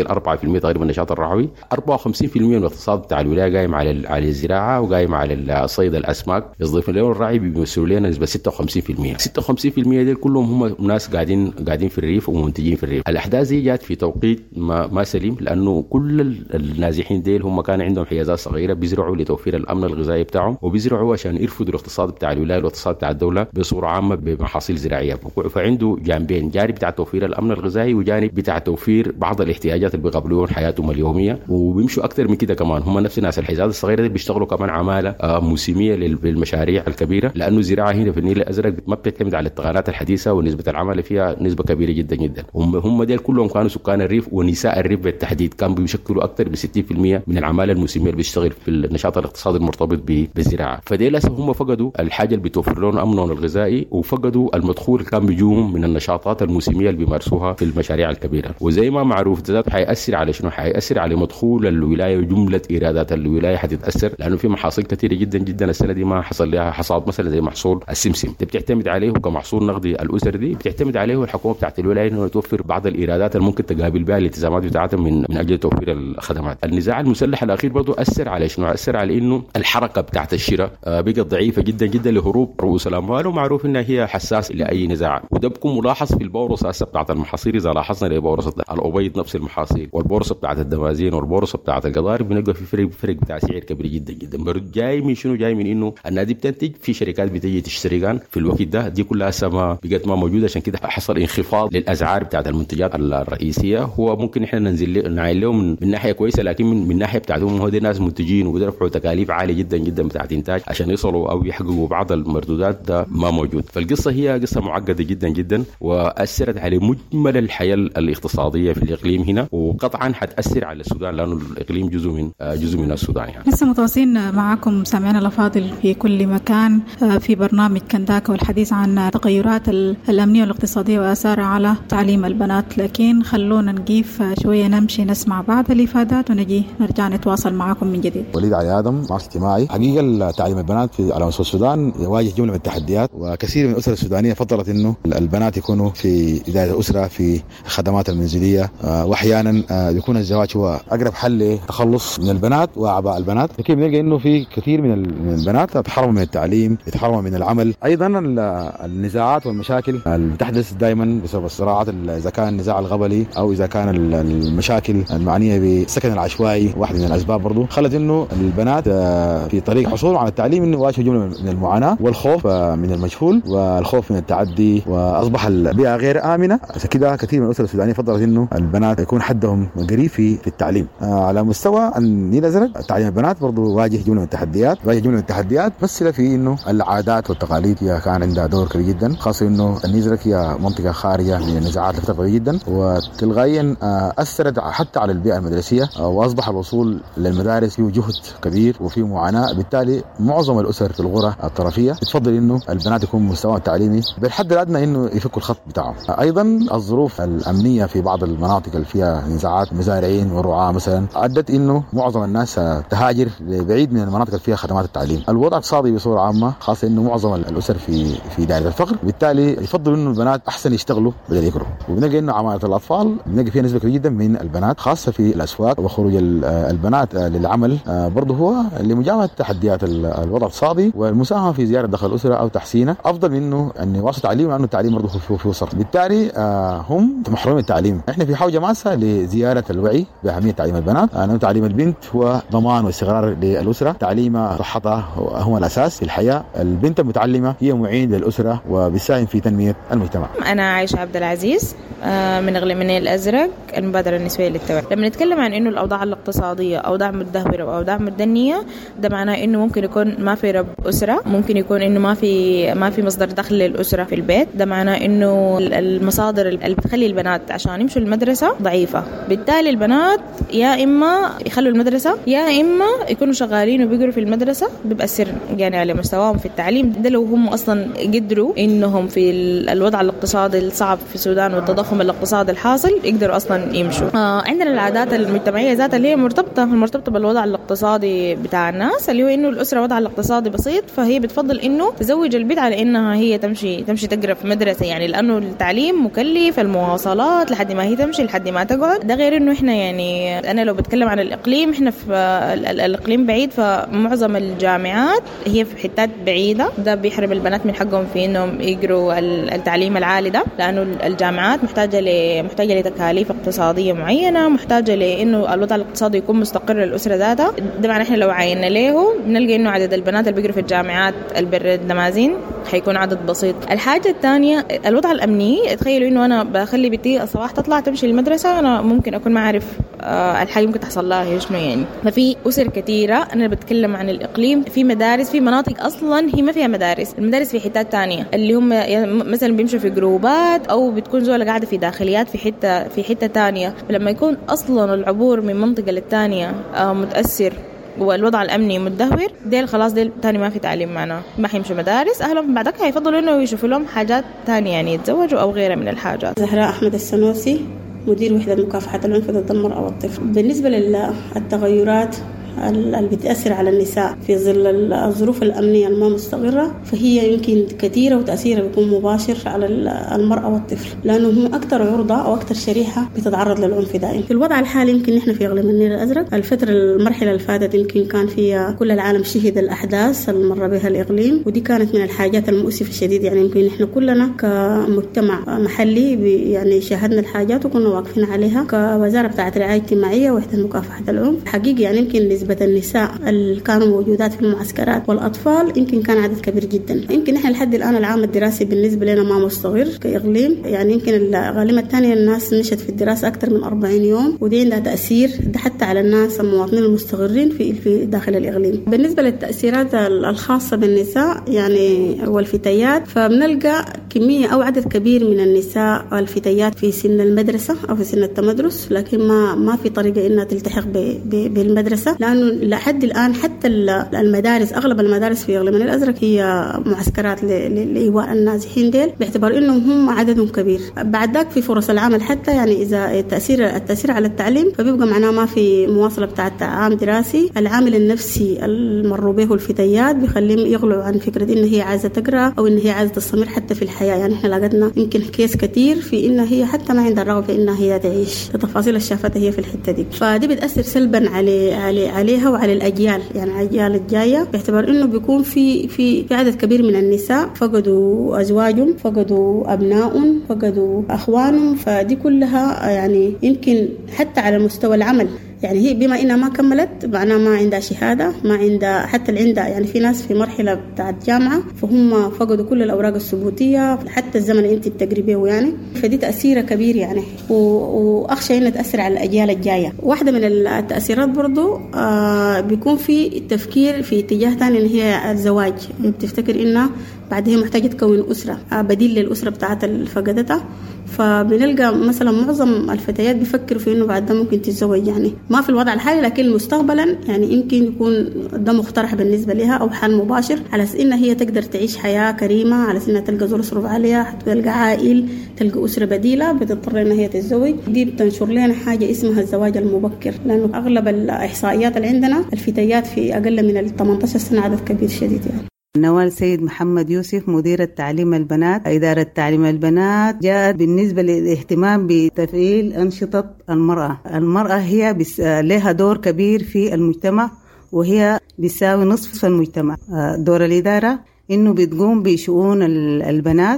بالمئة تقريبا النشاط الرعوي. أربعة وخمسين بالمئة من الاقتصاد بتاع الولايه قايم على على الزراعه وقايم على صيد الاسماك، يضيف لهم الراعي بيمثلوا لنا نسبه ستة وخمسين بالمئة. ستة وخمسين بالمئة دي كلهم هم ناس قاعدين قاعدين في الريف ومنتجين في الريف. الاحداث دي جات في توقيت ما, ما سليم، لانه كل النازحين ديل هم كان عندهم حيازات صغيره بيزرعوا لتوفير الامن الغذائي بتاعهم، وبيزرعوا عشان يرفضوا الاقتصاد بتاع الولايه والاقتصاد بتاع الدوله بصوره عامه بمحاصيل زراعيه. فعنده جانبين، جانب بتاع توفير الامن الغذائي وجانب بتاع توفير بعض الاحتياجات اللي بيقابلوهم حياتهم اليوميه، وبيمشوا اكثر من كده كمان. هم نفس الناس الحيازات الصغيره دي بيشتغلوا كمان عماله موسميه للمشاريع الكبيره، لانه الزراعه هنا في النيل الازرق ما بتعتمد على التقنيات الحديثه ونسبه العمل فيها نسبه كبيره جدا جدا. هم هم ديل كلهم كانوا سكان الريف ونساء الريف بالتحديد، كانوا بيشكلوا اكثر من ستين بالمئة من العماله الموسميه اللي بيشتغل في النشاط الاقتصادي المرتبط بالزراعه. فدي للاسف هم فقدوا الحاجه اللي بتوفر لهم امنهم الغذائي، وفقدوا المدخول اللي كان بيجوهم من النشاطات الموسميه اللي بيمارسوها في المشاريع الكبيره. وزي ما معروف ذات حيأثر على شنو؟ حيأثر على مدخول الولايه وجمله ايرادات الولايه حتتاثر، لانه في محاصيل كثيره جدا جدا السنه دي ما حصل لها حصاد، مثلا زي محصول السمسم دي بتعتمد عليه كمحصول نقدي. الاسر دي بتعتمد عليه الحكومه بتاعت الولايه انه توفر بعض الايرادات اللي ممكن تقابل بها الالتزامات بتاعتها من من اجل توفير الخدمات. النزاع المسلح الاخير برضه اثر على شنو؟ اثر على انه الحركه بتاعت الشراء بقت ضعيفه جدا جدا لهروب رؤوس الاموال، ومعروف انها هي حساس لاي نزاع. وده بكون ملاحظ في البورصه هسه بتاعت المحاصيل. اذا لاحظنا البورصه الابيض نفس المحاصيل، والبورصه بتاعت الدمازين والبورصه بتاعت القضارب بنلقى في فرق فرق بتاع سعر كبير جدا جدا. برضه جاي من شنو؟ جاي من انه النادي بتنتج، في شركات بتجي تشتري في الوقت ده، دي كلها سما بقت ما موجوده، عشان كده حصل انخفاض للاسعار بتاعت المنتجات الرئيسيه. هو ممكن احنا ننزل نعين لهم من, من ناحيه كويسه، لكن من, من ناحيه بتاعتهم هو دي ناس منتجين ودفعوا تكاليف عاليه جدا جدا بتاعت انتاج عشان يوصلوا او يحققوا بعض المردودات، ده ما موجود. فالقصه هي قصه معقده جدا جدا، واثرت على مجمل الحياه الاقتصاديه في الاقليم هنا، وقطعا حتاثر على السودان لانه الاقليم جزء من جزء من السودان. يعني
لسه متواصلين معكم سامعنا الافاضل في كل مكان في برنامج كنداكا والحديث عن التغيرات الامنيه والاقتصاديه واثارها على تعليم البنات. لكن خلونا نقيف شويه نمشي نسمع بعض الافادات ونجي نرجع نتواصل معكم من جديد.
وليد علي ادم، معرض اجتماعي. حقيقه تعليم البنات في على مستوى السودان يواجه جمله من التحديات، وكثير من الاسر السودانيه فضلت انه البنات يكونوا في بدايه الاسره في الخدمات المنزليه، واحيانا يكون الزواج هو اقرب حل للتخلص من البنات واعباء البنات. لكن بنلقى انه في كثير من البنات يتحرموا من التعليم، يتحرموا من العمل. ايضا النزاعات والمشاكل اللي بتحدث دائما بسبب الصراعات، اذا كان النزاع الغبلي او اذا كان المشاكل المعنيه بالسكن العشوائي، واحد من الاسباب برضو خلت انه البنات في طريق حصولهم على التعليم انه يواجهوا جمله من المعاناه والخوف من المجهول والخوف من التعدي، واصبح البيئه غير امنه. عشان كده كثير من الاسر السودانيه فضلت انه البنات يكون حدهم قريب في في التعليم. على مستوى النيل الازرق تعليم البنات برضو واجه جمله من التحديات، واجه جمله من التحديات مثل في انه العادات والتقاليد هي كان عندها دور كبير جدا، خاصه انه النيل الازرق هي منطقه خارجه من النزاعات الفتره جدا، وتلقائيا اثرت حتى على البيئه المدرسيه، واصبح الوصول للمدارس فيه جهد كبير وفيه معاناه. بالتالي معظم الاسر في القرى الطرفيه بتفضل انه البنات يكون مستواهم التعليمي بالحد الادنى انه يفكوا الخط بتاعهم. ايضا الظروف الامنيه في بعض المناطق اللي فيها نزاعات مزارعين والرعاه مثلا ادت انه معظم الناس تهاجر لبعيد من المناطق اللي فيها خدمات التعليم. الوضع الاقتصادي بصوره عامه، خاصه انه معظم الاسر في في دائره الفقر، بالتالي يفضلوا انه البنات احسن يشتغلوا بدل يقروا. وبنلقى انه عماله الاطفال بنلقى فيها نسبه كبيره جدا من البنات، خاصه في الاسواق، وخروج البنات للعمل برضه هو لمجابهه تحديات الوضع الاقتصادي والمساهمه في زياده دخل الاسره او تحسينه، افضل منه ان يواصل تعليم لانه التعليم برضه في في وسط. بالتالي هم محرومين التعليم. احنا في حوجه ماسه لزياده الوعي باهميه تعليم البنات، لانه تعليم البنت هو ضمان واستقرار للاسره، تعليمها صحتها هو الاساس في الحياه. البنت المتعلمه هي معين للاسره وبتساهم في تنميه المجتمع.
انا عايشه عبد العزيز من اغلى من الازرق، المبادره النسويه للتوعيه. لما نتكلم عن انه الاوضاع الاقتصاديه اوضاع متدهوره واوضاع متدنيه، ده معناه انه ممكن يكون ما في رب اسره، ممكن يكون انه ما في ما في مصدر دخل للاسره في البيت. ده معناه انه المصادر اللي بتخلي البنات عشان يمشوا المدرسه ضعيفه. بالتالي البنات يا اما يخلوا المدرسه يا اما يكونوا شغالين وبيقروا في المدرسه، بيبقى السر يعني على مستواهم في التعليم. ده لو هم اصلا قدروا انهم في الوضع الاقتصادي الصعب في السودان والتضخم الاقتصادي الحاصل يقدروا اصلا يمشوا. آه عندنا العادات المجتمعيه ذاتها اللي هي مرتبطه مرتبطه بالوضع الاقتصادي بتاع الناس، اللي هو انه الاسره وضعها الاقتصادي بسيط، فهي بتفضل انه تزوج البنت على انها هي تمشي تمشي تقرا في مدرسه، يعني لانه التعليم مكلف، المواصلات لحد ما هي تمشي لحد ما تقعد. ده غير غير إنه إحنا يعني أنا لو بتكلم عن الإقليم، إحنا في الإقليم بعيد، فمعظم الجامعات هي في حتات بعيدة، ده بيحرم البنات من حقهم في إنهم يقروا التعليم العالي ده، لأنه الجامعات محتاجة ل محتاجة لتكاليف اقتصادية معينة، محتاجة لإنه الوضع الاقتصادي يكون مستقر للأسرة ذاتها. ده معنى إحنا لو عينا له بنلقى إنه عدد البنات اللي بيقروا في الجامعات البر الدمازين حيكون عدد بسيط. الحاجة الثانية الوضع الأمني، تخيلوا إنه أنا بخلي بنتي الصباح تطلع تمشي للمدرسة، أنا ممكن أكون ما أعرف آه الحاجة ممكن تحصل لها شنو يعني. ففي أسر كثيرة، أنا بتكلم عن الإقليم، في مدارس في مناطق أصلا هي ما فيها مدارس، المدارس في حتات تانية اللي هم مثلا بيمشوا في جروبات أو بتكون زوجة قاعدة في داخليات في حتة في حتة تانية. فلما يكون أصلا العبور من منطقة للتانية آه متأثر والوضع الأمني متدهور، ديل خلاص ديل تاني ما في تعليم معنا، ما حيمشوا مدارس، أهلهم بعدك هيفضلوا إنه يشوفوا لهم حاجات تانية يعني يتزوجوا أو غيرها من الحاجات.
زهراء أحمد السنوسي، مدير وحدة مكافحة العنف ضد المرأة والطفل. بالنسبة للتغيرات اللي بتأثر على النساء في ظل الظروف الأمنية الما مستقرة، فهي يمكن كثيرة وتأثيرها بيكون مباشر على المرأة والطفل، لأنه هم أكثر عرضة أو أكثر شريحة بتتعرض للعنف دائم. في الوضع الحالي يمكن نحن في إقليم النيل الأزرق الفترة المرحلة اللي فاتت يمكن كان فيها كل العالم شهد الأحداث المر بها الإقليم، ودي كانت من الحاجات المؤسفة الشديد. يعني يمكن نحن كلنا كمجتمع محلي يعني شاهدنا الحاجات وكنا واقفين عليها كوزارة بتاعة رعاية اجتماعية وحدة مكافحة العنف. حقيقة يعني يمكن نسبة النساء اللي كانوا موجودات في المعسكرات والأطفال يمكن كان عدد كبير جدا. يمكن إحنا لحد الآن العام الدراسي بالنسبة لنا ما مستقر كإقليم، يعني يمكن الغالبة الثانية الناس نشت في الدراسة أكثر من أربعين يوم، ودي عندها تأثير ده حتى على الناس المواطنين المستقرين في في داخل الإقليم. بالنسبة للتأثيرات الخاصة بالنساء يعني والفتيات، فبنلقى كمية أو عدد كبير من النساء والفتيات في سن المدرسة أو في سن التمدرس، لكن ما ما في طريقة إنها تلتحق بالمدرسة، لأنه لحد الآن حتى المدارس أغلب المدارس في إقليم الأزرق هي معسكرات لإيواء النازحين ديل، باعتبار إنهم هم عددهم كبير. بعد ذاك في فرص العمل حتى يعني إذا التأثير التأثير على التعليم، فبيبقى معناه ما في مواصلة بتاعة عام دراسي. العامل النفسي المر به الفتيات بيخليهم يغلوا عن فكرة إن هي عايزة تقرأ أو إن هي عايزة تستمر حتى في الحياة. يعني إحنا لقينا يمكن كيس كتير في إن هي حتى ما عندها الرغبة إن هي تعيش، التفاصيل الشافتها هي في الحتة دي، فدي بتأثر سلبا على على عليها وعلى الأجيال، يعني الأجيال الجاية، باعتبار إنه بيكون في في في عدد كبير من النساء فقدوا أزواجهم، فقدوا أبنائهم، فقدوا أخوانهم. فدي كلها يعني يمكن حتى على مستوى العمل، يعني هي بما إنها ما كملت معناها ما عندها شهادة، ما عندها حتى اللي عندها يعني في ناس في مرحلة بتاعت جامعة فهم فقدوا كل الأوراق الثبوتية حتى الزمن اللي أنت بتجربيه يعني. فدي تأثيرها كبير يعني، وأخشى إنها تأثر على الأجيال الجاية. واحدة من التأثيرات برضو آه بيكون في التفكير في اتجاه ثاني إن هي الزواج، بتفتكر إنها بعدها محتاجة تكون أسرة آه بديل للأسرة بتاعت الفقدتها. فبنلقى مثلا معظم الفتيات بيفكروا في انه بعد ده ممكن تتزوج، يعني ما في الوضع الحالي لكن مستقبلا يعني يمكن يكون ده مقترح بالنسبه لها او حل مباشر على اساس انها هي تقدر تعيش حياه كريمه، على اساس انها تلقى زول يصرف عليها، تلقى عائل، تلقى اسره بديله، بتضطر انها هي تتزوج. دي بتنشر لنا حاجه اسمها الزواج المبكر، لانه اغلب الاحصائيات اللي عندنا الفتيات في اقل من ثمانية عشر سنه عدد كبير شديد يعني.
نوال سيد محمد يوسف، مدير التعليم البنات، إدارة تعليم البنات، جاءت بالنسبة للاهتمام بتفعيل أنشطة المرأة. المرأة هي بس لها دور كبير في المجتمع، وهي بيساوي نصف المجتمع. دور الإدارة إنه بتقوم بشؤون البنات،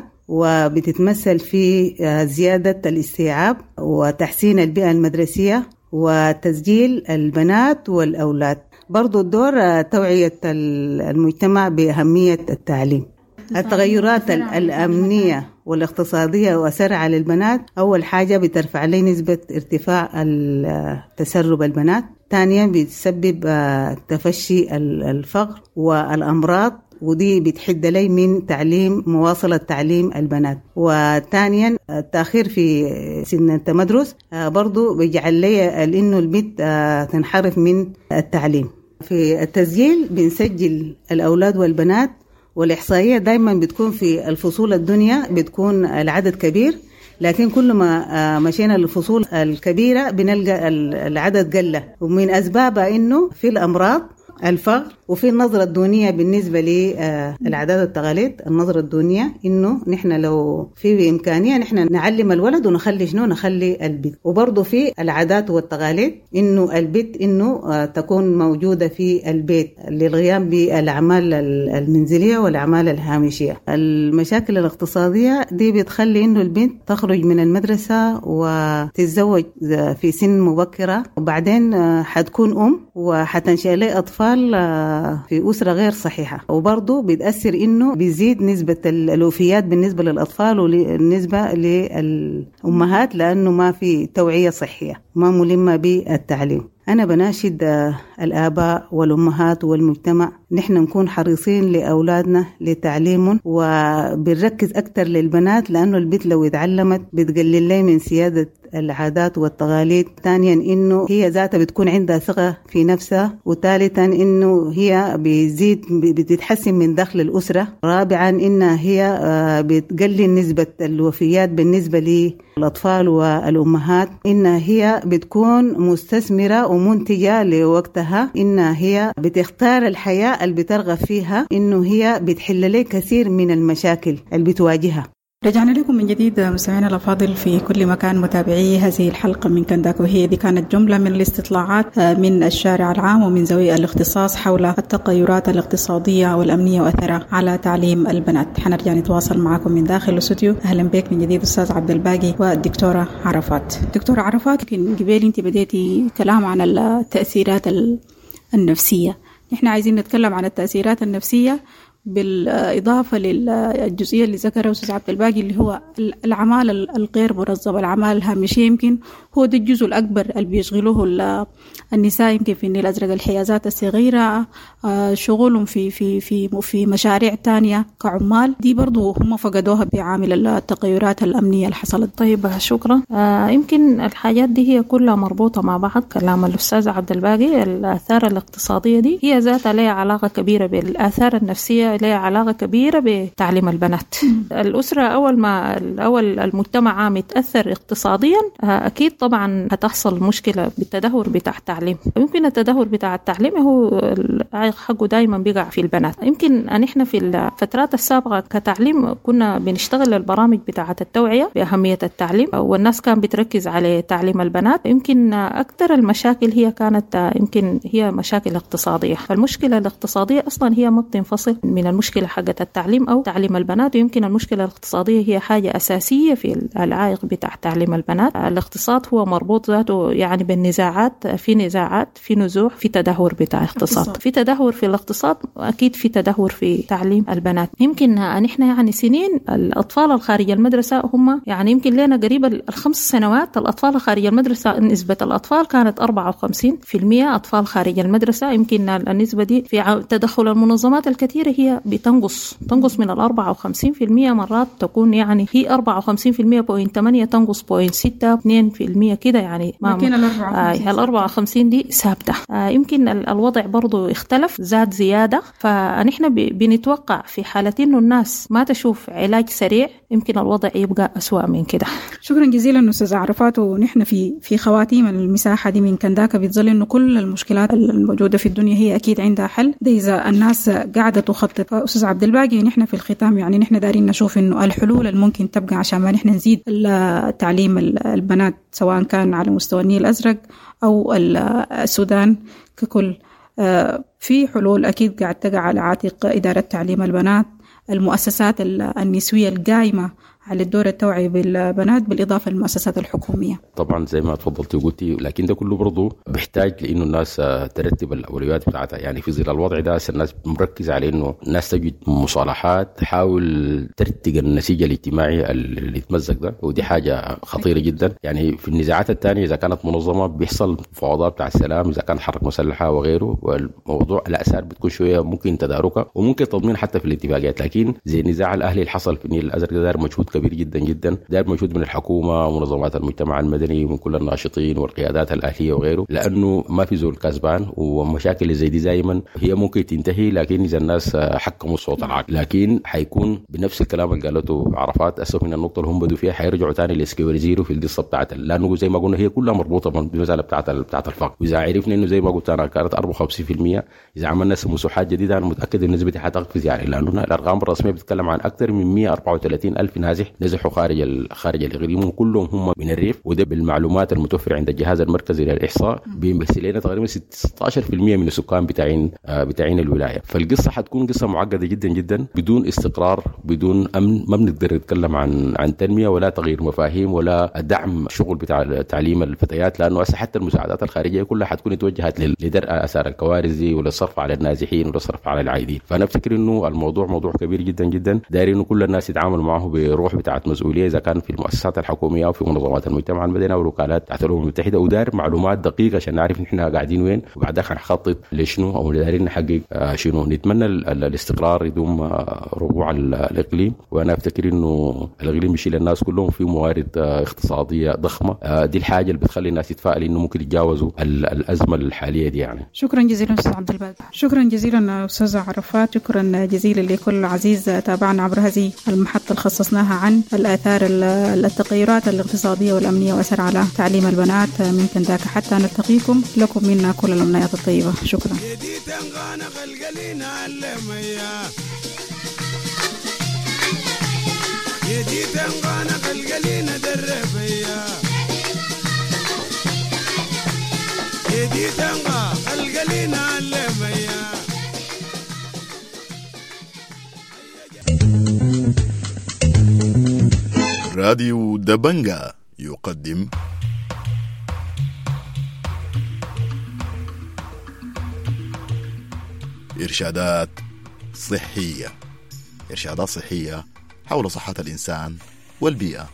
وبتتمثل في زيادة الاستيعاب وتحسين البيئة المدرسية وتسجيل البنات والأولاد. برضو الدور توعية المجتمع بأهمية التعليم. التغيرات الأمنية والاقتصادية وأثرها على البنات، أول حاجة بترفع لي نسبة ارتفاع تسرب البنات، ثانيا بتسبب تفشي الفقر والأمراض، ودي بتحد لي من تعليم مواصلة تعليم البنات. وثانيا التأخير في سن التمدرس برضو بيجعل لي إنه البنت تنحرف من التعليم. في التسجيل بنسجل الأولاد والبنات، والإحصائية دايما بتكون في الفصول الدنيا بتكون العدد كبير، لكن كل ما مشينا للفصول الكبيرة بنلقى العدد قلة، ومن أسبابها إنه في الأمراض، الفقر، وفي النظرة الدونية بالنسبة للعادات والتقاليد. النظرة الدونية إنه نحن لو في بإمكانية نحن نعلم الولد ونخلي شنو نخلي البيت. وبرضه في العادات والتقاليد إنه البيت إنه تكون موجودة في البيت للقيام بالأعمال المنزلية والأعمال الهامشية. المشاكل الاقتصادية دي بتخلي إنه البنت تخرج من المدرسة وتتزوج في سن مبكرة، وبعدين حتكون أم وحتنشأ لها أطفال في أسرة غير صحيحة، وبرضه بتأثر إنه بيزيد نسبة الوفيات بالنسبة للأطفال وبالنسبة للأمهات لأنه ما في توعية صحية، ما ملمة بالتعليم. أنا بناشد الآباء والأمهات والمجتمع نحن نكون حريصين لأولادنا لتعليمهم، وبنركز أكتر للبنات لأنه البنت لو اتعلمت بتقلل لي من سيادة العادات والتقاليد. ثانيا إنه هي ذاتها بتكون عندها ثقة في نفسها، وثالثا إنه هي بيزيد بتتحسن من داخل الأسرة. رابعا إنها هي بتقلل نسبة الوفيات بالنسبة للأطفال والأمهات. إنها هي بتكون مستثمرة ومنتجة لوقتها، إنها هي بتختار الحياة اللي بترغب فيها، إنه هي بتحل لي كثير من المشاكل اللي بتواجهها.
رجعنا لكم من جديد مستمعينا الأفاضل في كل مكان، متابعي هذه الحلقة من كنداك، وهي دي كانت جملة من الاستطلاعات من الشارع العام ومن ذوي الاختصاص حول التغيرات الاقتصادية والأمنية وأثرها على تعليم البنات. حنرجع نتواصل معكم من داخل الاستوديو. أهلا بك من جديد أستاذ عبد الباقي والدكتورة عرفات. دكتورة عرفات، قبل أنت بديتي كلام عن التأثيرات النفسية، نحن عايزين نتكلم عن التأثيرات النفسية بالإضافة للجزئية اللي ذكرها أستاذ عبد الباقي اللي هو الأعمال الغير منظمة، الأعمال الهامشية. يمكن هو ده الجزء الأكبر اللي بيشغلوه النساء يمكن في النيل الأزرق، الحيازات الصغيرة، شغلهم في في في في مشاريع تانية كعمال، دي برضو هم فقدوها بعامل التغيرات الأمنية اللي حصلت.
طيب شكرا. آه يمكن الحاجات دي هي كلها مربوطة مع بعض. كلام الأستاذ عبد الباقي، الآثار الاقتصادية دي هي ذاتها لها علاقة كبيرة بالآثار النفسية، لها علاقة كبيرة بتعليم البنات. الأسرة أول ما الأول المجتمع عام يتأثر اقتصاديا، أكيد طبعا هتحصل مشكلة بالتدهور بتاع التعليم. يمكن التدهور بتاع التعليم هو حقه دايما بيقع في البنات. يمكن نحن في الفترات السابقة كتعليم كنا بنشتغل البرامج بتاعة التوعية بأهمية التعليم، والناس كان بتركز على تعليم البنات. يمكن أكثر المشاكل هي كانت يمكن هي مشاكل اقتصادية. فالمشكلة الاقتصادية أصلا هي ما بتنفصل من المشكلة حقة التعليم أو تعليم البنات. ويمكن المشكلة الاقتصادية هي حاجة أساسية في العائق بتاع تعليم البنات. الاقتصاد هو مربوط ذاته يعني بالنزاعات، في نزاعات، في نزوح، في تدهور بتاع اقتصاد. في تدهور في الاقتصاد، أكيد في تدهور في تعليم البنات. يمكن نحن يعني سنين الأطفال الخارج المدرسة هم يعني يمكن لنا قريبا الخمس سنوات الأطفال خارج المدرسة نسبة الأطفال كانت أربعة وخمسين بالمئة أطفال خارج المدرسة. يمكن النسبة دي في تدخل المنظمات الكثيرة هي بتنقص تنقص من الأربعة وخمسين بالمئة، مرات تكون يعني هي أربعة وخمسين بالمئة بوينت ثمانية تنقص بوينت ستة اثنين بالمئة كده يعني.
لكن
الأربعة وخمسين دي ثابتة. آه يمكن الوضع برضو اختلف، زاد زيادة. فنحن بنتوقع في حالة إنه الناس ما تشوف علاج سريع يمكن الوضع يبقى أسوأ من كده.
شكرا جزيلا أستاذ عرفات. ونحن في في خواتيم المساحة دي من كنداك بيتظل إنه كل المشكلات الموجودة في الدنيا هي أكيد عندها حل، ده إذا الناس قاعدة تخطط. أستاذ عبد الباقي، نحن في الختام يعني نحن دارين نشوف إنه الحلول الممكن تبقى عشان ما نحن نزيد تعليم البنات سواء كان على مستوى النيل الأزرق أو السودان ككل. في حلول أكيد قاعد تقع على عاتق إدارة تعليم البنات، المؤسسات النسوية القائمة على الدور التوعي بالبنات، بالإضافة للمؤسسات الحكومية.
طبعا زي ما تفضلتي وقلتي، لكن ده كله برضو بيحتاج لأنه الناس ترتب الأولويات بتاعتها. يعني في ظل الوضع ده الناس مركزة على أنه الناس تجد مصالحات تحاول ترتق النسيج الاجتماعي اللي يتمزق ده، ودي حاجة خطيرة جدا. يعني في النزاعات الثانية إذا كانت منظمة بيحصل فوضى بتاع السلام، إذا كان حركة مسلحة وغيره، والموضوع الأسار بتكون شوية ممكن تداركها وممكن تضمين حتى في الاتفاقيات. لكن زي النزاع الأهلي اللي حصل في النيل الأزرق ده مجهود كبير جدا جدا دائما موجود من الحكومه ومنظمات المجتمع المدني ومن كل الناشطين والقيادات الاهليه وغيره، لانه ما في زول كسبان، ومشاكل زي دي دايما هي ممكن تنتهي لكن اذا الناس حكموا الصوت العاقل. لكن حيكون بنفس الكلام اللي قالته عرفات اسف من النقطه اللي هم بدوا فيها، حيرجعوا ثاني لسكيور زيرو في القصه بتاعت، لانه زي ما قلنا هي كلها مربوطه بالمساله بتاعت بتاعت الفقر. واذا عرفنا انه زي ما قلت انا كانت أربعة وخمسين بالمئة، اذا عملنا مساحات جديده انا متاكد ان النسبه دي حتقفز يعني، لانه الارقام الرسميه بتتكلم عن اكثر من مئة وأربعة وثلاثين ألف نازح نزحوا خارج خارج الاقليم، وكلهم هم من الريف. وده بالمعلومات المتوفره عند الجهاز المركزي للاحصاء بيمثل لنا تقريبا ستة عشر بالمئة من السكان بتاعين بتاعين الولايه. فالقصه حتكون قصه معقده جدا جدا، بدون استقرار بدون امن ما بنقدر نتكلم عن عن تنميه ولا تغيير مفاهيم ولا دعم شغل بتاع تعليم الفتيات، لانه هسه حتى المساعدات الخارجيه كلها حتكون اتوجهت لدرء اثار الكوارث دي وللصرف على النازحين وللصرف على العايدين. فانا بفتكر انه الموضوع موضوع كبير جدا جدا، دايرين انه كل الناس يتعاملوا معه بروح بتاعه مسؤوليه، اذا كان في المؤسسات الحكوميه او في منظمات المجتمع المدني او الوكالات تحت الامم المتحده، وداير معلومات دقيقه عشان نعرف احنا قاعدين وين وبعدها حنخطط لشنو او دايرين نحقق شنو. نتمنى الاستقرار يدوم ربوع الاقليم، وانا افتكر انه الاقليم يشيل الناس كلهم في موارد اقتصاديه ضخمه، دي الحاجه اللي بتخلي الناس يتفائل انه ممكن يتجاوزوا الازمه الحاليه دي يعني.
شكرا جزيلا استاذ عبد الباقي. شكرا جزيلا استاذ عرفات. شكرا جزيلا لكل عزيز تابعنا عبر هذه المحطه اللي خصصناها عن الاثار التغيرات الاقتصاديه والامنيه واثر على تعليم البنات من كنداكا. حتى نلتقيكم لكم منا كل الامنيات الطيبه. شكرا.
راديو دبنجا يقدم إرشادات صحية، إرشادات صحية حول صحة الإنسان والبيئة.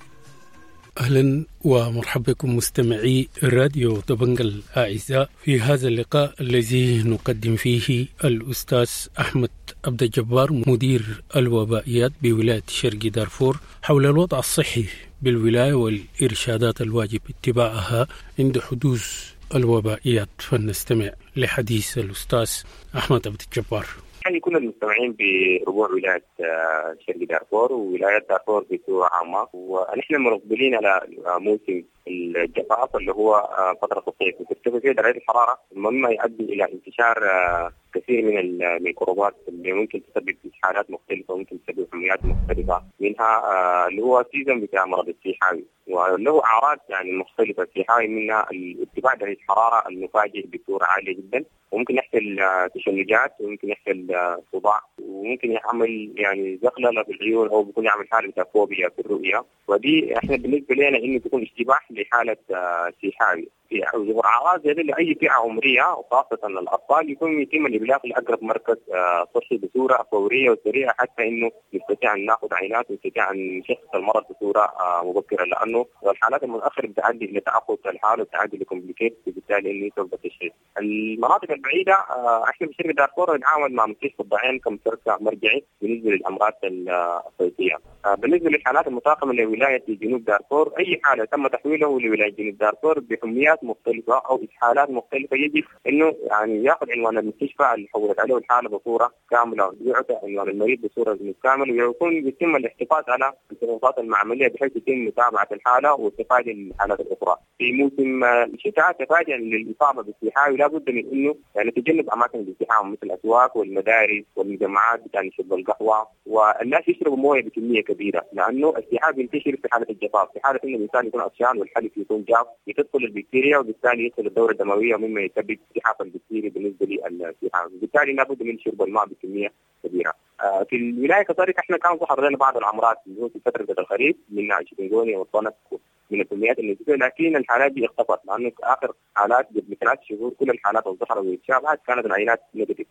أهلا ومرحبا بكم مستمعي راديو دبنجا الأعزاء في هذا اللقاء الذي نقدم فيه الأستاذ أحمد عبد الجبار مدير الوبائيات بولاية شرق دارفور حول الوضع الصحي بالولاية والإرشادات الواجب اتباعها عند حدوث الوبائيات. فلنستمع لحديث الأستاذ أحمد عبد الجبار.
يعني كنا المستمعين بربوع ولاية شرق دارفور وولايات دارفور بصورة عامة، ونحن مقبلين على موسم الجفاف اللي هو فترة الصيف، وترتفع فيه درجة الحرارة مما يؤدي إلى انتشار كثير من الميكروبات اللي ممكن تسبب حالات مختلفة وممكن تسبب حميات مختلفة، منها اللي هو سيزن بتاع مرض السيحاوي، وله أعراض يعني مختلفة. السيحاوي منها ارتفاع درجة الحرارة المفاجئ بصورة عالية جدا، وممكن يحصل تشنجات وممكن يحصل صداع وممكن يعمل يعني زغلله في العيون او بيكون يعمل حاله بتاع فوبيا في الرؤيه. ودي احنا بالنسبه لنا انه تكون اشتباه لحاله سيحاوي. في اعراض زي لاي فئه عمريه وخاصه الاطفال يكون يتم الابلاغ لاقرب مركز صحي بصوره فوريه وسريعه، حتى انه نستطيع ان ناخذ عينات ونستطيع ان نشخص المرض بصوره مبكره، لانه الحالات المتاخره بتؤدي الى تعقد الحاله وتؤدي لكومبليكيت، بالتالي انه يسبب التشخيص. المناطق البعيده احنا في شركه دارفور نتعامل مع مستشفى الضعين كمشركه مرجعي بالنسبه للامراض الصيفيه. بالنسبه للحالات المتاقمه لولايه جنوب دارفور، اي حاله تم تحويله لولايه جنوب دارفور بحميات مختلفه او اسهالات مختلفه يجب انه يعني ياخذ عنوان المستشفى اللي حولت عليه الحاله بصوره كامله، ويعطى عنوان المريض بصوره كامله، ويكون يتم الاحتفاظ على الفحوصات المعمليه بحيث يتم متابعه الحاله واستفاده الحالات الاخرى. في موسم الشتاء تفاديا للاصابه بالسيحاوي لابد من انه يعني تجنب اماكن الازدحام مثل الاسواق والمدارس والمجمعات بتاع شرب القهوه، والناس يشربوا مويه بكميه كبيره، لانه السيحاوي ينتشر في حاله الجفاف، في حاله انه الانسان يكون عطشان والحليب يكون جاف يدخل البكتيريا وبالتالي يدخل الدوره الدمويه مما يسبب التهاب البكتيريا بالنسبه للسيحاوي، بالتالي لابد من شرب الماء بكميه كبيره. آه في الولايه كذلك احنا كان ظهر لنا بعض الامراض اللي هو في فتره الخريف منها الشيكنجونيا والطنس من الكميات النسبيه، لكن الحالات دي اختفت لانه اخر حالات قبل ثلاث شهور كل الحالات اللي ظهرت وتشابهت كانت العينات نيجاتيف، وبالتالي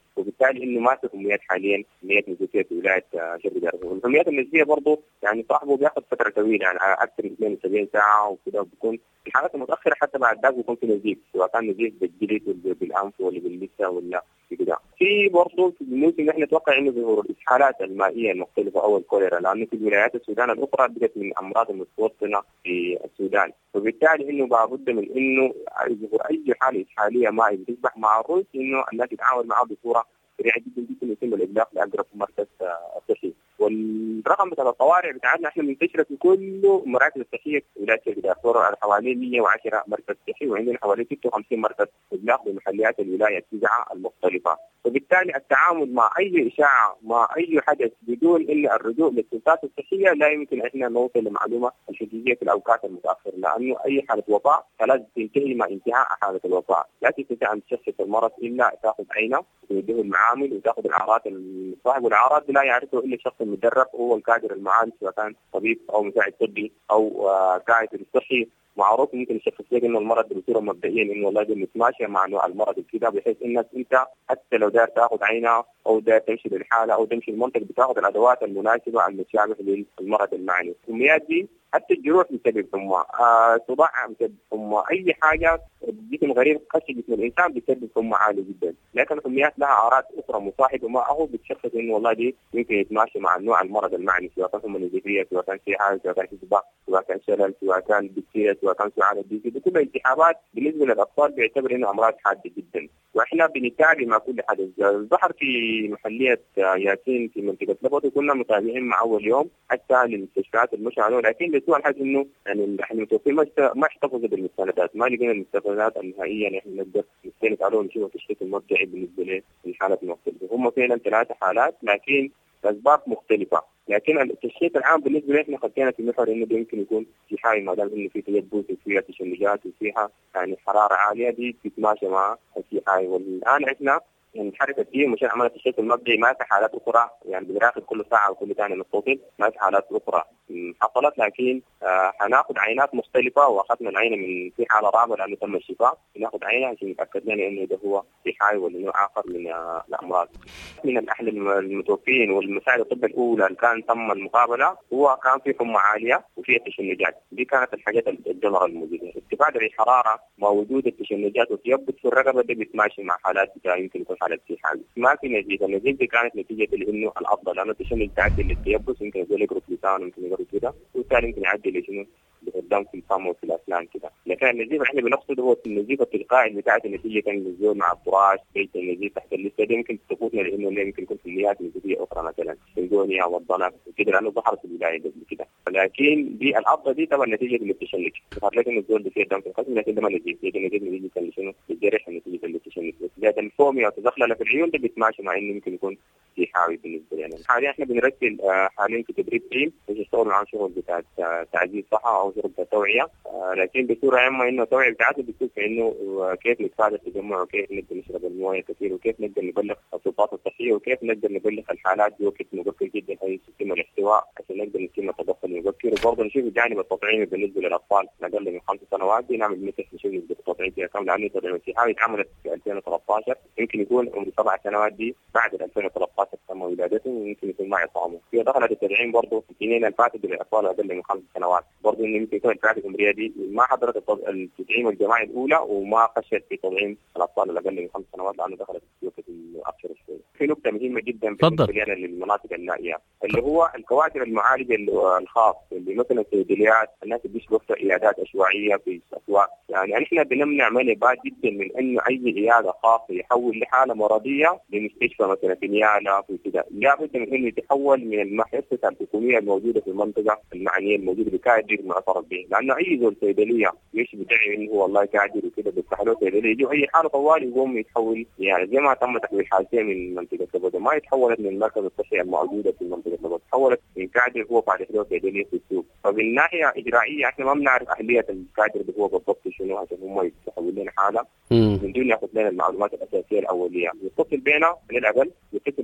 فبالتالي انه ما في حميات حاليا حميات نزيفيه في ولايه شرق دارفور. الحميات النزيفيه برضه يعني صاحبه بياخذ فتره طويله يعني اكثر من اثنين وسبعين ساعه وكده، بيكون في الحالات المتاخره حتى بعد ذاك بيكون في نزيف، سواء كان نزيف بالجلد ولا بالانف ولا باللثه ولا كده. في برضه في الموسم احنا نتوقع انه ظهور الاسهالات المائيه المختلفه او الكوليرا، لانه في ولايات السودان الاخرى بقت من الامراض المتوطنه في السودان، فبالتالي انه لابد من انه ظهور اي حاله اسهاليه مائيه بتصبح معروف انه الناس تتعامل معها بصوره سريعه جدا جدا يتم الابلاغ لاقرب مركز صحي. والرقم بتاع الطوارئ بتاعنا احنا منتشره في كل مراكز الصحيه في ولايه شرق دارفور، حوالي مئة وعشرة مركز صحي، وعندنا حوالي ستة وخمسين مركز ابلاغ بمحليات الولايه التسعه المختلفه. فبالتالي التعامل مع اي اشاعه مع اي حدث بدون ان الرجوع للسلطات الصحيه لا يمكن احنا نوصل لمعلومه الحقيقيه في الاوقات المتاخره، لانه اي حاله وفاه فلازم تنتهي مع انتهاء حاله الوفاه، لا تستطيع ان تشخص المرض الا تاخذ عينه وتوجهه المعامل وتاخذ الاعراض. صاحب الاعراض لا يعرفه الا الشخص المدرب هو القادر المعالج، سواء كان طبيب او مساعد طبي او قائد صحي معروف ممكن يشخص لك انه المرض بصوره مبدئيا انه والله ده متماشي مع نوع المرض وكذا، بحيث انك انت حتى لو داير تاخذ عينه او داير تمشي للحاله او تمشي المنطقه بتاخذ الادوات المناسبه المشابهه للمرض المعني. الحميات دي حتى الجروح بسبب حمى، آه صداع بسبب حمى، اي حاجه جسم غريب قش جسم الانسان بسبب حمى عالي جدا، لكن الحميات لها اعراض اخرى مصاحبه معه بتشخص انه والله دي يمكن يتماشى مع نوع المرض المعني، سواء كان حمى نزيفيه، سواء كان سيحه، سواء كان حصبه، سواء كان شلل، سواء كان بكتيريا، سواء كان سعال الديكي، دي كلها التهابات بالنسبه للاطفال بيعتبر انه امراض حاده جدا، واحنا بنتابع مع كل حدث. الظهر في محليه ياسين في منطقه لبوت كنا متابعين مع اول يوم حتى للمستشفيات المشعله، لكن لسوء الحظ انه يعني احنا متوفين ما احتفظوا بالمستندات، ما لقينا المستندات النهائيه اللي احنا نقدر نستند عليهم نشوف التشخيص المرجعي بالنسبه للحالات المختلفه. هم فعلا ثلاثه حالات لكن اسباب مختلفه، لكن التشخيص العام بالنسبه لنا خلينا في محور انه يمكن يكون في حاجه ما دام انه في تيبس وفيها تشنجات وفيها يعني حراره عاليه دي تتماشى مع في حاجه. والان احنا نتحرك كثير مشان عمل التشخيص المبدئي، ما في حالات اخرى يعني بنراقب كل ساعه وكل ثانيه نتصل، ما في حالات اخرى حصلت، لكن آه هناخذ عينات مختلفه، واخذنا العينه من في حاله رابعه لانه تم الشفاء، ناخذ عينه عشان نتاكد لنا انه ده هو في حاجه ولا نوع اخر من آه الامراض. من الاهل المتوفين والمساعد الطب الاولى اللي كان تم المقابله هو كان في حمى عاليه وفي تشنجات، دي كانت الحاجات الجنرال الموجوده. ارتفاع الحراره مع وجود التشنجات وتيبس في الرقبه ده بيتماشي مع حالات يمكن يكون حالة سيحة. ما في نتيجة، النتيجة دي كانت نتيجة لأنه الأفضل لأنه التشنج تعدي للتيبس، يمكن يقول يقرب لسان، يمكن يقرب كده، وبالتالي يمكن يعدي لشنو قدام في الفم وفي الأسنان كده. لكن النزيف احنا بنقصد هو النزيف التلقائي بتاعت النتيجة كان النزول مع الفراش، بيت النزيف تحت اللثة، دي ممكن تفوتنا لأنه اللي يمكن يكون كميات نزيفية أخرى مثلا سنجونيا والضنك وكده، لأنه ظهرت في البداية قبل كده. لكن دي الأفضل دي طبعا نتيجة للتشنج، ظهر لك النزول بفيه دم في القسم، لكن ده ما نزيف، دي نتيجة نتيجة لشنو الجرح النتيجة للتشنج. زاد الفوميا وتدخل في العيون ده بيتماشى مع انه يمكن يكون في حاوي بالنسبه لنا. حاليا احنا بنركز حاليا في تدريب تيم يشتغل مع شغل بتاع تعزيز صحه او شغل بتاع توعيه، لكن بصوره عامه انه التوعيه بتاعته بتكون في انه كيف نتفادى التجمع، وكيف نقدر نشرب المويه كثير، وكيف نقدر نبلغ السلطات الصحيه، وكيف نقدر نبلغ الحالات بوقت مبكر جدا هي سيستم الاحتواء عشان نقدر نتم التدخل المبكر. وبرضه نشوف الجانب التطعيمي بالنسبه للاطفال اقل من خمس سنوات دي نعمل مثل نشوف نسبه التطعيم فيها كم، لانه التطعيم السحابي اتعملت في ألفين وثلاثة عشر، يمكن يكون عمر سبع سنوات دي بعد ألفين وثلاثة عشر تم ولادتهم، ويمكن يكون معي طعمه. في دخلت التدعيم برضه في السنين الفاتت للاطفال اقل من خمس سنوات، برضه انه يمكن يكون الفئات العمريه دي ما حضرت التدعيم الجماعي الاولى وما خشت في تدعيم الاطفال الاقل من خمس سنوات لانه دخلت في وقت الاكثر شويه. في نقطه مهمه جدا بالنسبه لنا للمناطق النائيه اللي هو الكوادر المعالجه الخاص اللي مثلا الصيدليات، الناس اللي بيشتغلوا عيادات عشوائيه في الاسواق، يعني احنا بنمنع منبات جدا من انه اي عياده خاصه يحول لحاله مرضيه لمستشفى مثلا في نيالا في كده، لابد من انه يتحول من المؤسسه الحكوميه الموجوده في المنطقه المعنيه الموجوده بكادر معترف به، لانه اي زول صيدليه مش بتعي انه هو والله كادر وكده بيفتح له صيدليه يجي اي حاله طوال يقوم يتحول، يعني زي ما تم تحويل حالتين من منطقه لبوده، ما يتحولت من المركز الصحي الموجوده في منطقه لبوده، تحولت من كادر هو بعد كده صيدليه في السوق. فبالناحيه اجرائيه احنا ما بنعرف اهليه الكادر اللي هو بالضبط شنو عشان هم يتحولوا لنا حاله من دون ياخذ لنا المعلومات الاساسيه الاوليه، يتصل بينا من الاقل يتصل بكادر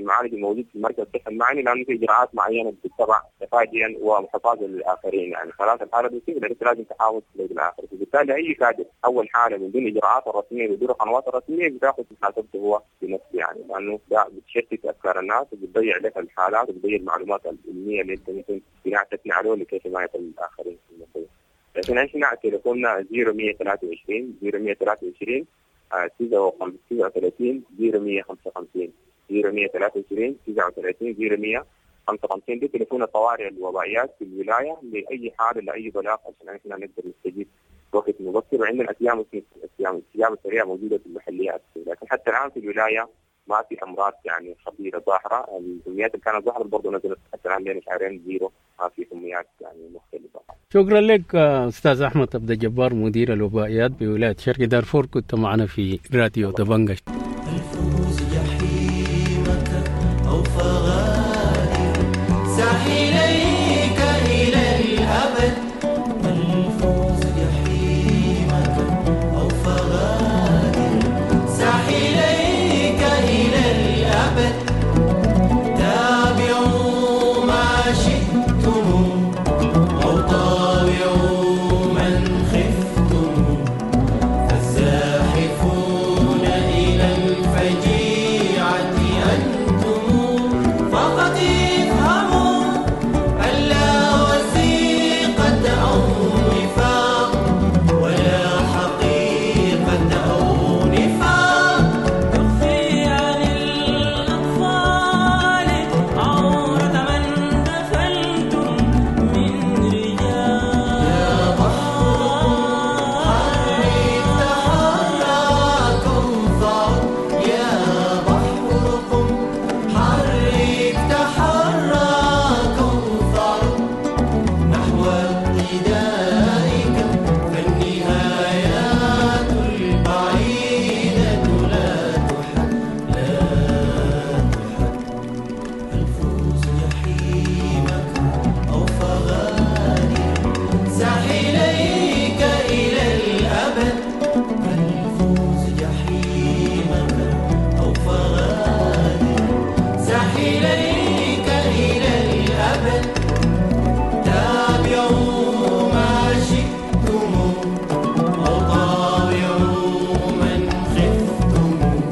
المعالج الموجود في المركز الصحي المعني، لانه في اجراءات معينه بتتبع تفاديا ومحافظه للاخرين. يعني خلاص الحاله بتصير لكن لازم تحاول تلاقي الاخر. وبالتالي اي كادر اول حاله من دون اجراءات الرسميه بدون القنوات الرسميه بتاخذ محاسبته هو بنفسه، يعني لانه ده بتشتت افكار الناس وبتضيع لك الحالات وبتضيع المعلومات العلميه اللي انت ممكن تثني عليه لكي حمايه الاخرين في الموضوع. لكن احنا تليفوننا صفر مية وثلاثة وعشرين صفر مية وثلاثة وعشرين تسعة وثلاثين صفر مية وخمسة وخمسين صفر مية وثلاثة وعشرين تسعة وثلاثين صفر مية وخمسة وخمسين. دي تليفون الطوارئ الوبائيات في الولايه لاي حاله لاي بلاغ عشان احنا نقدر نستجيب وقت مبكر. وعندنا اتيام الاستجابه السريعه موجوده في المحليات، لكن حتى الان في الولايه ما في امراض يعني خطيره ظاهره. الكميات اللي كانت ظاهره برضه نزلت حتى الان بين شهرين زيرو، ما في كميات يعني مختلفه.
شكرا لك استاذ احمد عبد الجبار مدير الوبائيات بولايه شرق دارفور، كنت معنا في راديو دبنجة.
الفوز جحيمك او فغادر ساحليك الى الابد. الفوز جحيمك او فغادر ساحليك الى الابد. تابعوا ما شئتم او طاوعوا من خفتم، فالزاحفون الى الفجيعه انتم. فقد افهموا الا وثيقه او نفاق ولا حقيقه او نفاق. تخفي عن الاطفال عورة من دفنتم من رجال. يا بحر حرك تحرك انفض، يا بحر قم حرك تحرك انفض نحو ابتدائك، فالنهايات البعيدة لا تحد لا تحد. الفوز جحيمك أو فغادر ساحليك إلى الأبد. الفوز جحيمك أو فغادر ساحليك إلى الأبد. تابعوا ما شئتم أو طاوعوا من خفتم،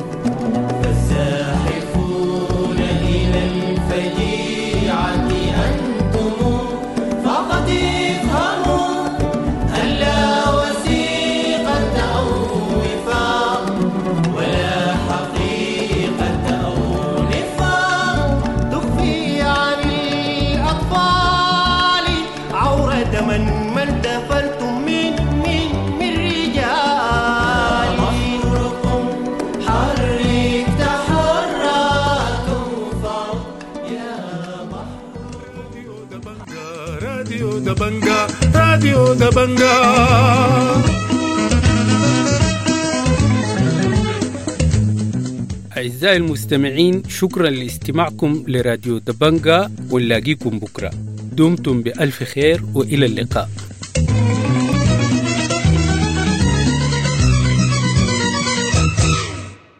فالزاحفون إلى الفجيعة أنتم. فقد افهموا ألا وثيقة أو وفاق ولا حقيقة أو نفاق. تخفي عن الأطفال عورة من من دفنتم من من من رجال. بحركم حرك تحرك انفض، يا
راديو دبنجة راديو دبنجة.
أعزائي المستمعين، شكرا لاستماعكم لراديو دبنجة، ونلاقيكم بكرة. دمتم بألف خير وإلى اللقاء.